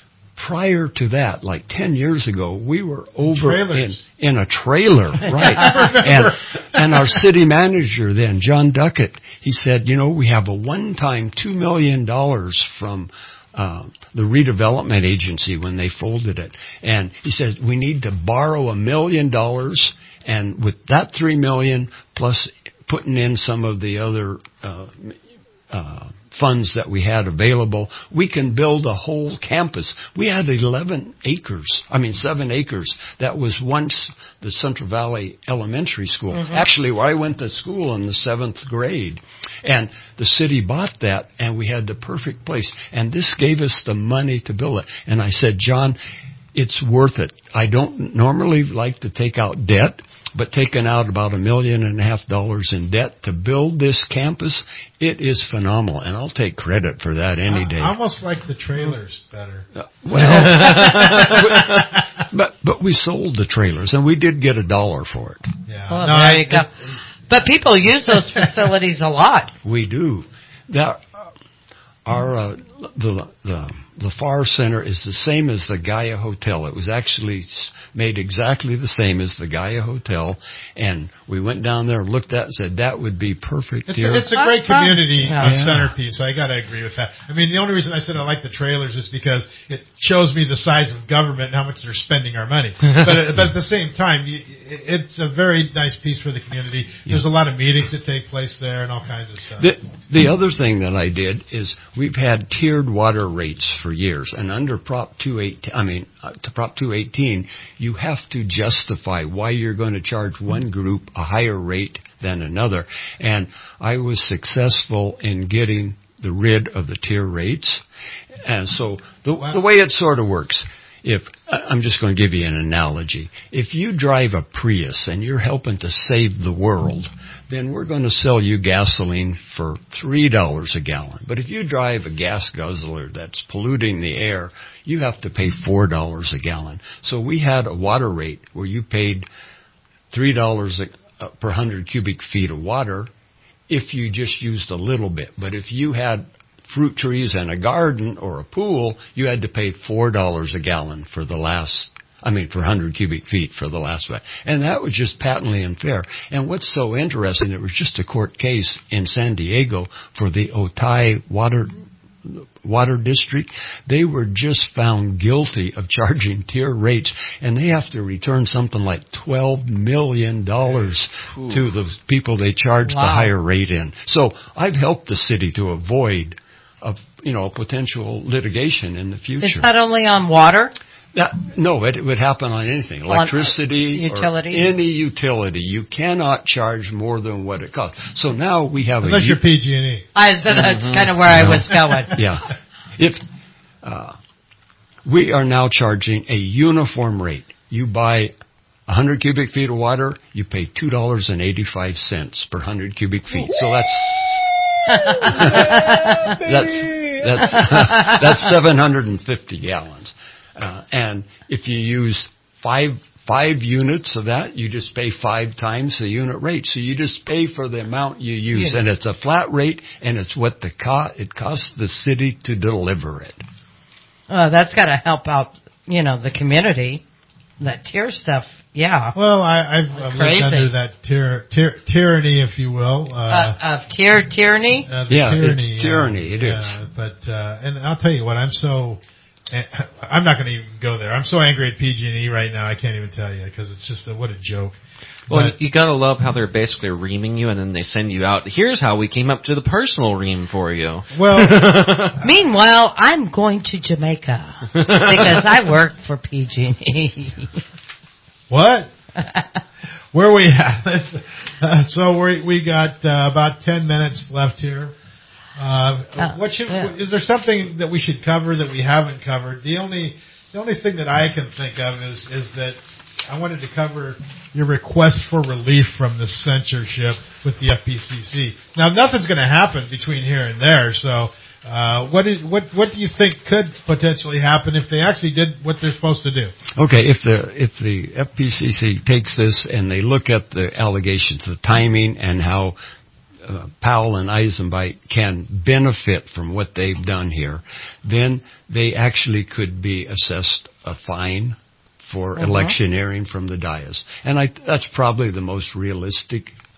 Prior to that, like ten years ago, we were over in, Trailers. in a trailer, right? and and our city manager then, John Duckett, he said, you know, we have a one-time two million dollars from uh, the redevelopment agency when they folded it, and he said we need to borrow a million dollars, and with that three million plus putting in some of the other uh, uh, funds that we had available, we can build a whole campus. We had eleven acres, I mean seven acres, that was once the Central Valley Elementary School. Mm-hmm. Actually, where I went to school in the seventh grade. And the city bought that, and we had the perfect place. And this gave us the money to build it. And I said, John, it's worth it. I don't normally like to take out debt, but taking out about a million and a half dollars in debt to build this campus, it is phenomenal. And I'll take credit for that any day. I almost like the trailers better. Uh, well, but but we sold the trailers, and we did get a dollar for it. Yeah. Well, no, there I, you go. But people use those facilities a lot. We do. That our uh, the the the Farr Center is the same as the Gaia Hotel. It was actually made exactly the same as the Gaia Hotel, and we went down there and looked at it and said that would be perfect It's here. a, it's a great community Yeah. uh, Yeah. centerpiece. I got to agree with that. I mean, the only reason I said I like the trailers is because it shows me the size of government and how much they're spending our money. but, but at the same time, you, it's a very nice piece for the community. There's a lot of meetings that take place there and all kinds of stuff. The, the other thing that I did is we've had tiered water rates for years, and under Prop two eighteen, I mean uh, to Prop two eighteen, you have to justify why you're going to charge one group a higher rate than another. And I was successful in getting the rid of the tier rates. And so the, wow. the way it sort of works. If I'm just going to give you an analogy. If you drive a Prius and you're helping to save the world, then we're going to sell you gasoline for three dollars a gallon. But if you drive a gas guzzler that's polluting the air, you have to pay four dollars a gallon. So we had a water rate where you paid three dollars per one hundred cubic feet of water if you just used a little bit. But if you had fruit trees and a garden or a pool, you had to pay four dollars a gallon for the last, I mean, for one hundred cubic feet for the last one. And that was just patently unfair. And what's so interesting, it was just a court case in San Diego for the Otay Water Water District. They were just found guilty of charging tier rates, and they have to return something like twelve million dollars Ooh. to the people they charged wow. the higher rate in. So I've helped the city to avoid of you know potential litigation in the future. Is that only on water? That, no, it, it would happen on anything. Electricity, on, uh, utility? Or any utility. You cannot charge more than what it costs. So now we have Unless a... you're P G and E. I said that's mm-hmm. kind of where no. I was going. Yeah. If uh, we are now charging a uniform rate. You buy one hundred cubic feet of water, you pay two dollars and eighty-five cents per one hundred cubic feet. So that's... yeah, that's that's that's seven hundred fifty gallons. Uh, and if you use five five units of that, you just pay five times the unit rate. So you just pay for the amount you use, yes. and it's a flat rate, and it's what the co- it costs the city to deliver it. Uh, that's got to help out, you know, the community. That tier stuff, yeah. Well, I, I've, I've lived under that tyr, tyr, tyranny, if you will. Uh, uh, of tier tyranny. Uh, yeah, tyranny, it's tyranny. Uh, it yeah, is. But uh, and I'll tell you what, I'm so. I'm not going to even go there. I'm so angry at P G and E right now. I can't even tell you because it's just a, what a joke. Well, but, you gotta love how they're basically reaming you, and then they send you out. Here's how we came up to the personal ream for you. Well, meanwhile, I'm going to Jamaica because I work for P G and E. What? Where are we at? Uh, so we we got uh, about ten minutes left here. Uh, uh, what should, yeah. Is there something that we should cover that we haven't covered? The only the only thing that I can think of is is that I wanted to cover your request for relief from the censorship with the F P C C. Now, nothing's going to happen between here and there, so uh, what is what what do you think could potentially happen if they actually did what they're supposed to do? Okay, if the if the F P C C takes this and they look at the allegations, the timing, and how Uh, Powell and Eisenbeit can benefit from what they've done here, then they actually could be assessed a fine for uh-huh. electioneering from the dais. And I, that's probably the most realistic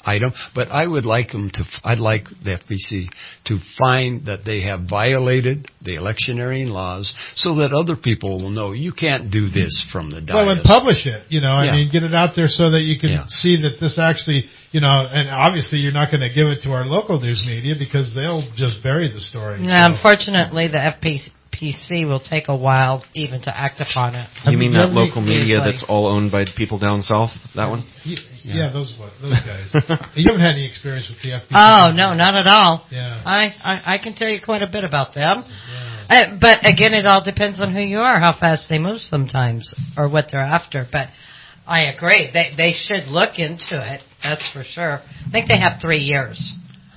item, but I would like them to, I'd like the F B C to find that they have violated the electioneering laws so that other people will know you can't do this from the dais. Well, and publish it, you know, Yeah. I mean, get it out there so that you can Yeah. see that this actually, you know, and obviously you're not going to give it to our local news media because they'll just bury the story. Yeah, so. unfortunately, the F P C will take a while even to act upon it. You mean that local media Usually. that's all owned by people down south? That one? Yeah, yeah those what those guys. You haven't had any experience with the F B C? Oh, no, not at all. Yeah. I, I, I can tell you quite a bit about them. Uh, but again, it all depends on who you are, how fast they move sometimes, or what they're after. But I agree. They they should look into it, that's for sure. I think they have three years.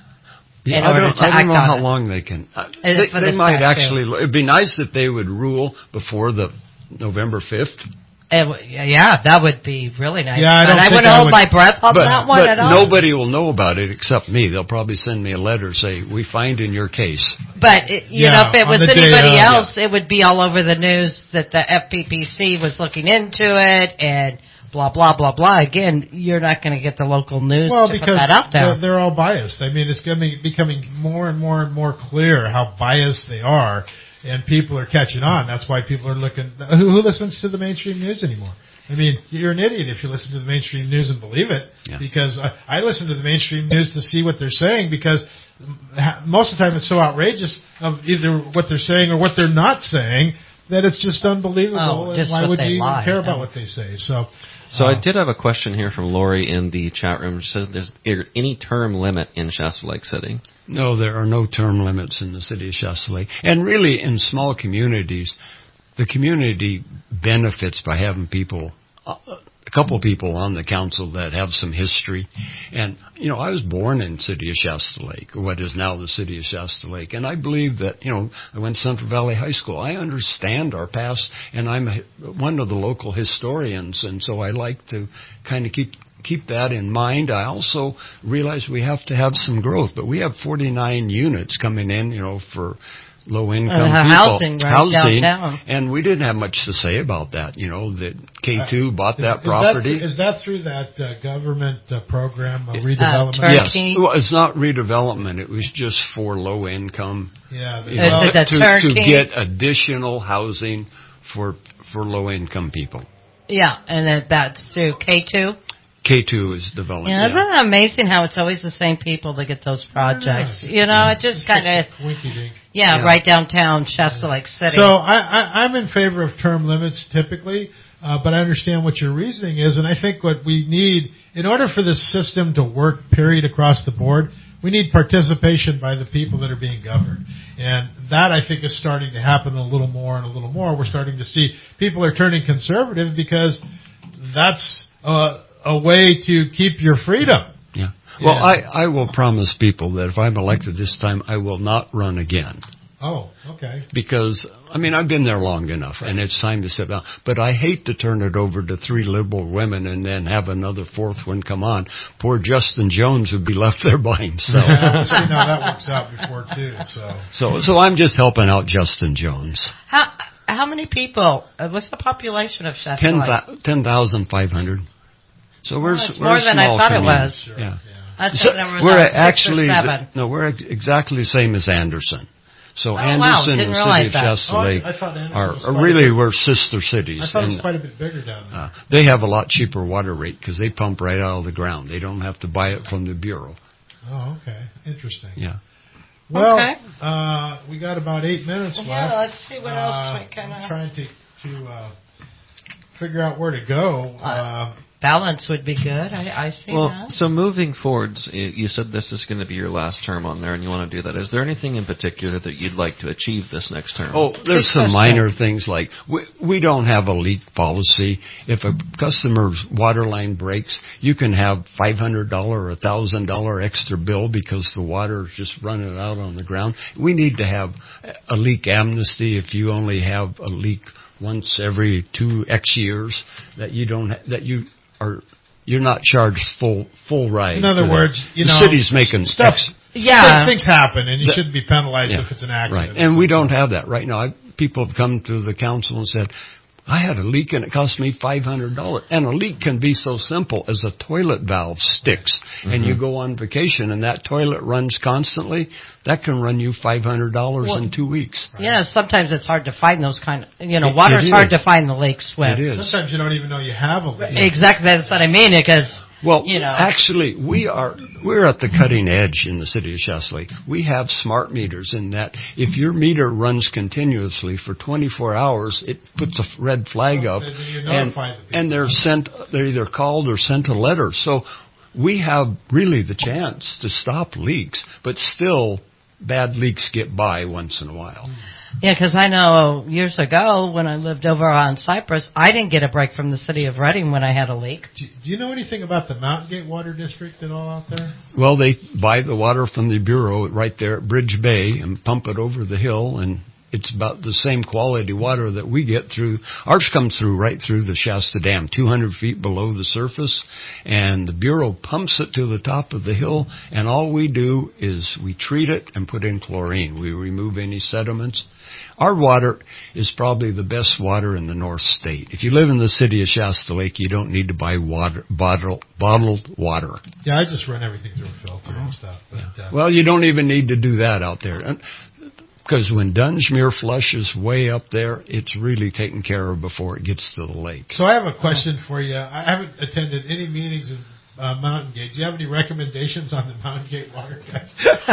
Yeah, in I order don't, to I don't act know on how it. long they can. Uh, Is they it for they the might statute? actually. It'd be nice if they would rule before the November fifth. It w- yeah, that would be really nice. Yeah, I but don't I think wouldn't I hold would- my breath on but, that one but at all. nobody will know about it except me. They'll probably send me a letter say we find in your case. But it, you Yeah, know, if it on was the day anybody of, else, it would be all over the news that the F P P C was looking into it and blah blah blah blah. Again, you're not going to get the local news Well, to because put that out there. they're, they're all biased. I mean, it's becoming, becoming more and more and more clear how biased they are, and people are catching on. That's why people are looking. Who, who listens to the mainstream news anymore? I mean, you're an idiot if you listen to the mainstream news and believe it. Yeah. Because I, I listen to the mainstream news to see what they're saying, because most of the time it's so outrageous of either what they're saying or what they're not saying that it's just unbelievable. Oh, and just why what would they you even lie, care about yeah. what they say? So. So uh, I did have a question here from Lori in the chat room. She says, "There's there any term limit in Shasta Lake City?" No, there are no term limits in the city of Shasta Lake. And really, in small communities, the community benefits by having people, uh, a couple of people on the council that have some history. And, you know, I was born in the city of Shasta Lake, what is now the city of Shasta Lake. And I believe that, you know, I went to Central Valley High School. I understand our past, and I'm a, one of the local historians. And so I like to kind of keep keep that in mind. I also realize we have to have some growth, but we have forty-nine units coming in, you know, for low-income Uh, people. housing right downtown. And we didn't have much to say about that. You know, that K two bought Is- that is property. That, is that through that uh, government uh, program, uh, redevelopment? Yes. Well, it's not redevelopment. It was just for low income. Yeah. you Is know, it the to, to turnkey? get additional housing for for low income people. Yeah, and then that's through K two. K two is developing. Yeah, isn't it amazing how it's always the same people that get those projects? Yeah, you know, it just kind of, Winky-dink. yeah, Yeah. right downtown Shasta Lake City. So I, I, I'm in favor of term limits typically, uh, but I understand what your reasoning is, and I think what we need, in order for this system to work, period, across the board, we need participation by the people that are being governed. And that, I think, is starting to happen a little more and a little more. We're starting to see people are turning conservative because that's uh, a way to keep your freedom. Yeah. Well, I, I will promise people that if I'm elected this time, I will not run again. Oh, okay. Because, I mean, I've been there long enough, and it's time to sit down. But I hate to turn it over to three liberal women and then have another fourth one come on. Poor Justin Jones would be left there by himself. Yeah, we'll see how that works out before, too. So, So, so I'm just helping out Justin Jones. how how many people? Uh, what's the population of Shasta Ten Lake? ten thousand five hundred. So we're, Oh, it's we're more a than I small thought it community. was. Sure. Yeah. I So thought there was we're like six actually or seven. no, we're ex- exactly the same as Anderson. So Oh, wow. Anderson Didn't and the realize city of that. Shasta Oh, I- Lake I thought Anderson are, was are quite really a bit- we're sister cities. I thought it was And, quite a bit bigger down there. uh, they have a lot cheaper water rate because they pump right out of the ground. They don't have to buy it from the bureau. Oh, okay. Interesting. Yeah. Well, Okay. uh, we got about eight minutes left. Yeah, let's see what else Uh, we can. I'm Uh, trying to to uh, figure out where to go. Uh, balance would be good. I, I see Well, that. so moving forwards, y- you said this is going to be your last term on there, and you want to do that. Is there anything in particular that you'd like to achieve this next term? Oh, there's some minor things like we, we don't have a leak policy. If a customer's water line breaks, you can have five hundred dollars or one thousand dollars extra bill because the water is just running out on the ground. We need to have a leak amnesty if you only have a leak once every two X years, that you don't, ha- that you are, you're not charged full, full ride. in other for words, it. you the know, city's making stuff. ex- Yeah. things happen, and you The- shouldn't be penalized Yeah, if it's an accident. Right, and we don't have that right now. I, people have come to the council and said, I had a leak and it cost me five hundred dollars. And a leak can be so simple as a toilet valve sticks mm-hmm. and you go on vacation and that toilet runs constantly. That can run you five hundred dollars well, in two weeks. Right? Yeah, sometimes it's hard to find those kind of, you know, it, water's it hard to find the leaks with. It is. Sometimes you don't even know you have a leak. Exactly, that's what I mean, because... Well, you know. actually, we are we're at the cutting edge in the city of Shasta Lake. We have smart meters in that if your meter runs continuously for twenty-four hours, it puts a red flag up, and and they're sent. They're either called or sent a letter. So we have really the chance to stop leaks, but still, bad leaks get by once in a while. Yeah, because I know years ago when I lived over on Cypress, I didn't get a break from the city of Reading when I had a leak. Do, do you know anything about the Mountain Gate Water District at all out there? Well, they buy the water from the Bureau right there at Bridge Bay and pump it over the hill, and it's about the same quality water that we get through. Ours comes through right through the Shasta Dam, two hundred feet below the surface, and the Bureau pumps it to the top of the hill, and all we do is we treat it and put in chlorine. We remove any sediments. Our water is probably the best water in the North State. If you live in the city of Shasta Lake, you don't need to buy water, bottle, bottled water. Yeah, I just run everything through a filter and stuff. But, uh, well, you don't even need to do that out there. Because when Dunsmuir flush is way up there, it's really taken care of before it gets to the lake. So I have a question for you. I haven't attended any meetings in uh, Mountain Gate. Do you have any recommendations on the Mountain Gate water guys?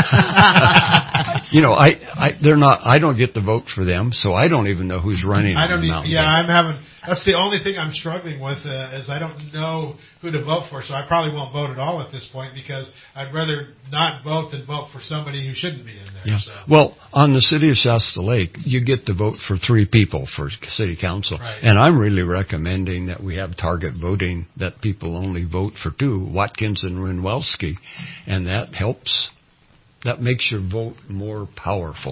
You know, I, I they're not. I don't get the vote for them, so I don't even know who's running. I don't. On Even, yeah, I'm having. That's the only thing I'm struggling with uh, is I don't know who to vote for. So I probably won't vote at all at this point because I'd rather not vote than vote for somebody who shouldn't be in there. Yeah. So. Well, on the city of Shasta Lake, you get to vote for three people for city council, right. And I'm really recommending that we have target voting. That people only vote for two, Watkins and Renwelski, and that helps. That makes your vote more powerful.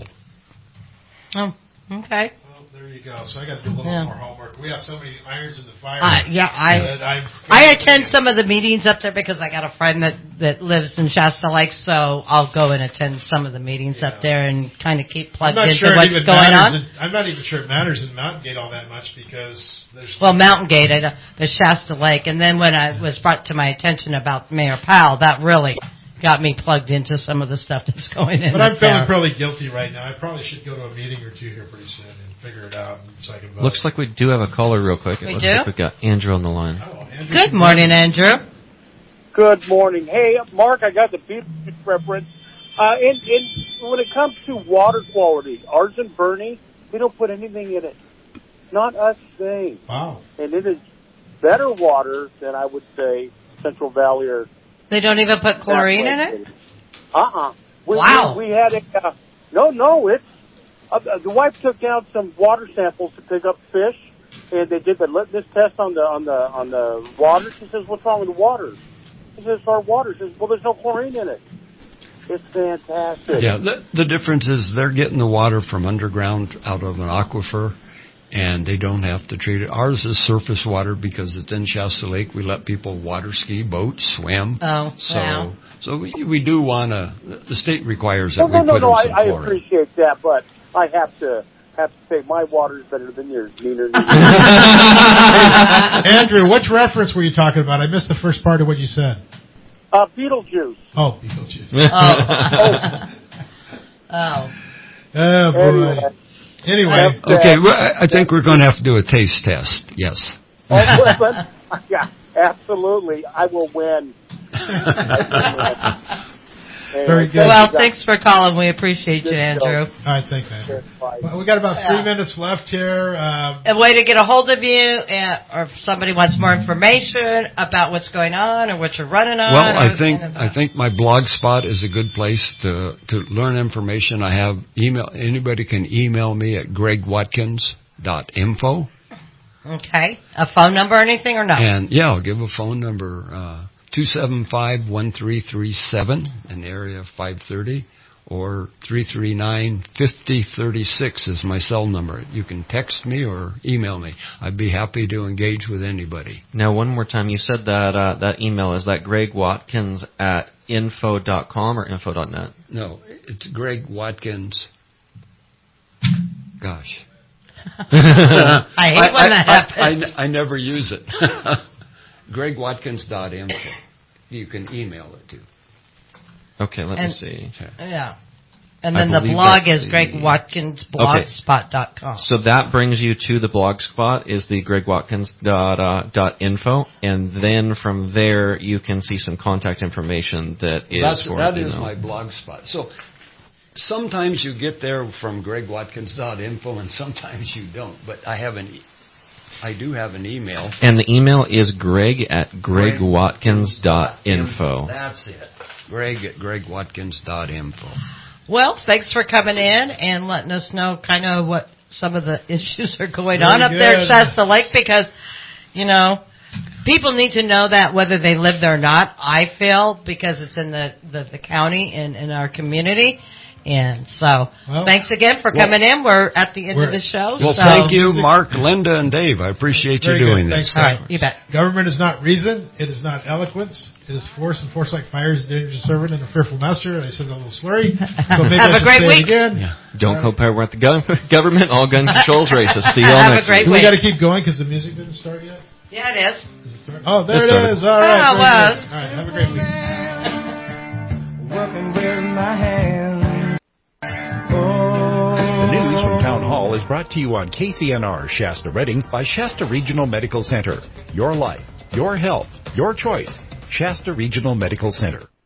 Oh, okay. Well, there you go. So I got to do a little yeah. more homework. We have so many irons in the fire. Uh, yeah, I I attend some of the meetings up there because I got a friend that, that lives in Shasta Lake, so I'll go and attend some of the meetings yeah. up there and kind of keep plugged into sure what's going on. In, I'm not even sure it matters in Mountain Gate all that much because there's... Well, Mountain Gate, I, the Shasta Lake, and then when I was brought to my attention about Mayor Powell, that really... got me plugged into some of the stuff that's going in. But I'm feeling there. really guilty right now. I probably should go to a meeting or two here pretty soon and figure it out so I can vote. Looks like we do have a caller real quick. We it looks do? like we've got Andrew on the line. Oh, Andrew, good morning, Andrew. Good morning. Hey, Mark, I got the Beetlejuice reference. Uh, in, in, when it comes to water quality, ours in Bernie, we don't put anything in it. Not a thing. Wow. And it is better water than I would say Central Valley or... They don't even put chlorine in it? Uh-uh. We, wow. We, we had a, uh, no, no, it's, uh, the wife took down some water samples to pick up fish, and they did the litmus test on the, on the, on the water. She says, what's wrong with the water? She says, our water. She says, well, there's no chlorine in it. It's fantastic. Yeah, the, the difference is they're getting the water from underground out of an aquifer, and they don't have to treat it. Ours is surface water because it's in Shasta Lake. We let people water ski, boat, swim. Oh, so wow. so we we do want to. The state requires that no, we no, no, put no, in I, some I chlorine. appreciate that, but I have to have to say my water is better than yours, Neener. Andrew, which reference were you talking about? I missed the first part of what you said. Uh, Beetlejuice. Oh, Beetlejuice. oh. oh. Oh, boy. Anyway. Anyway. Okay, well, I think we're going to have to do a taste test. Yes. Oh, well, yeah, absolutely. I will win. Very good. Well, thanks for calling. We appreciate you, Andrew. All right, thanks, Andrew. Well, we got about three yeah. minutes left here. Uh, a way to get a hold of you, uh, or if somebody wants more information about what's going on or what you're running on. Well, I think I think my blog spot is a good place to to learn information. I have email. Anybody can email me at greg watkins dot info. Okay. A phone number or anything or no? And yeah, I'll give a phone number. Uh, two seven five, one three three seven in the area of five thirty, or three three nine, five zero three six is my cell number. You can text me or email me. I'd be happy to engage with anybody. Now, one more time, you said that uh, that email, is that Greg Watkins at info dot com or info dot net? No, it's Greg Watkins. Gosh. I hate when that happens. I, I, I never use it. greg watkins dot info. You can email it to. Okay, let and, me see. Yeah. And then the blog is the... greg watkins blogspot dot com. Okay. So that brings you to the blog spot, is the greg watkins dot info, and then from there you can see some contact information that is That's, for That you is know. my blog spot. So sometimes you get there from greg watkins dot info and sometimes you don't, but I have an... I do have an email. And the email is greg at greg watkins dot info. That's it. Greg at greg watkins dot info. Well, thanks for coming in and letting us know kind of what some of the issues are going Very on up good. there at Shasta Lake, because, you know, people need to know that whether they live there or not, I feel, because it's in the, the, the county and in our community. And so, well, thanks again for coming well, in. We're at the end of the show. Well, so. thank you, Mark, Linda, and Dave. I appreciate Very you doing good. this. All right, you bet. Government is not reason. It is not eloquence. It is force, and force like fire is a dangerous servant and a fearful master. I said a little slurry. So maybe Have I a great say week. It again. Yeah. Don't uh, co-power with the go- government. All gun controls racist. See you all Have next a great week. week. We got to keep going because the music didn't start yet. Yeah, it is. Is it start? Oh, there it, it is. All right. Oh, it was. All right. Have a great week. Working with my hands. The news from Town Hall is brought to you on K C N R Shasta Redding by Shasta Regional Medical Center. Your life, your health, your choice. Shasta Regional Medical Center.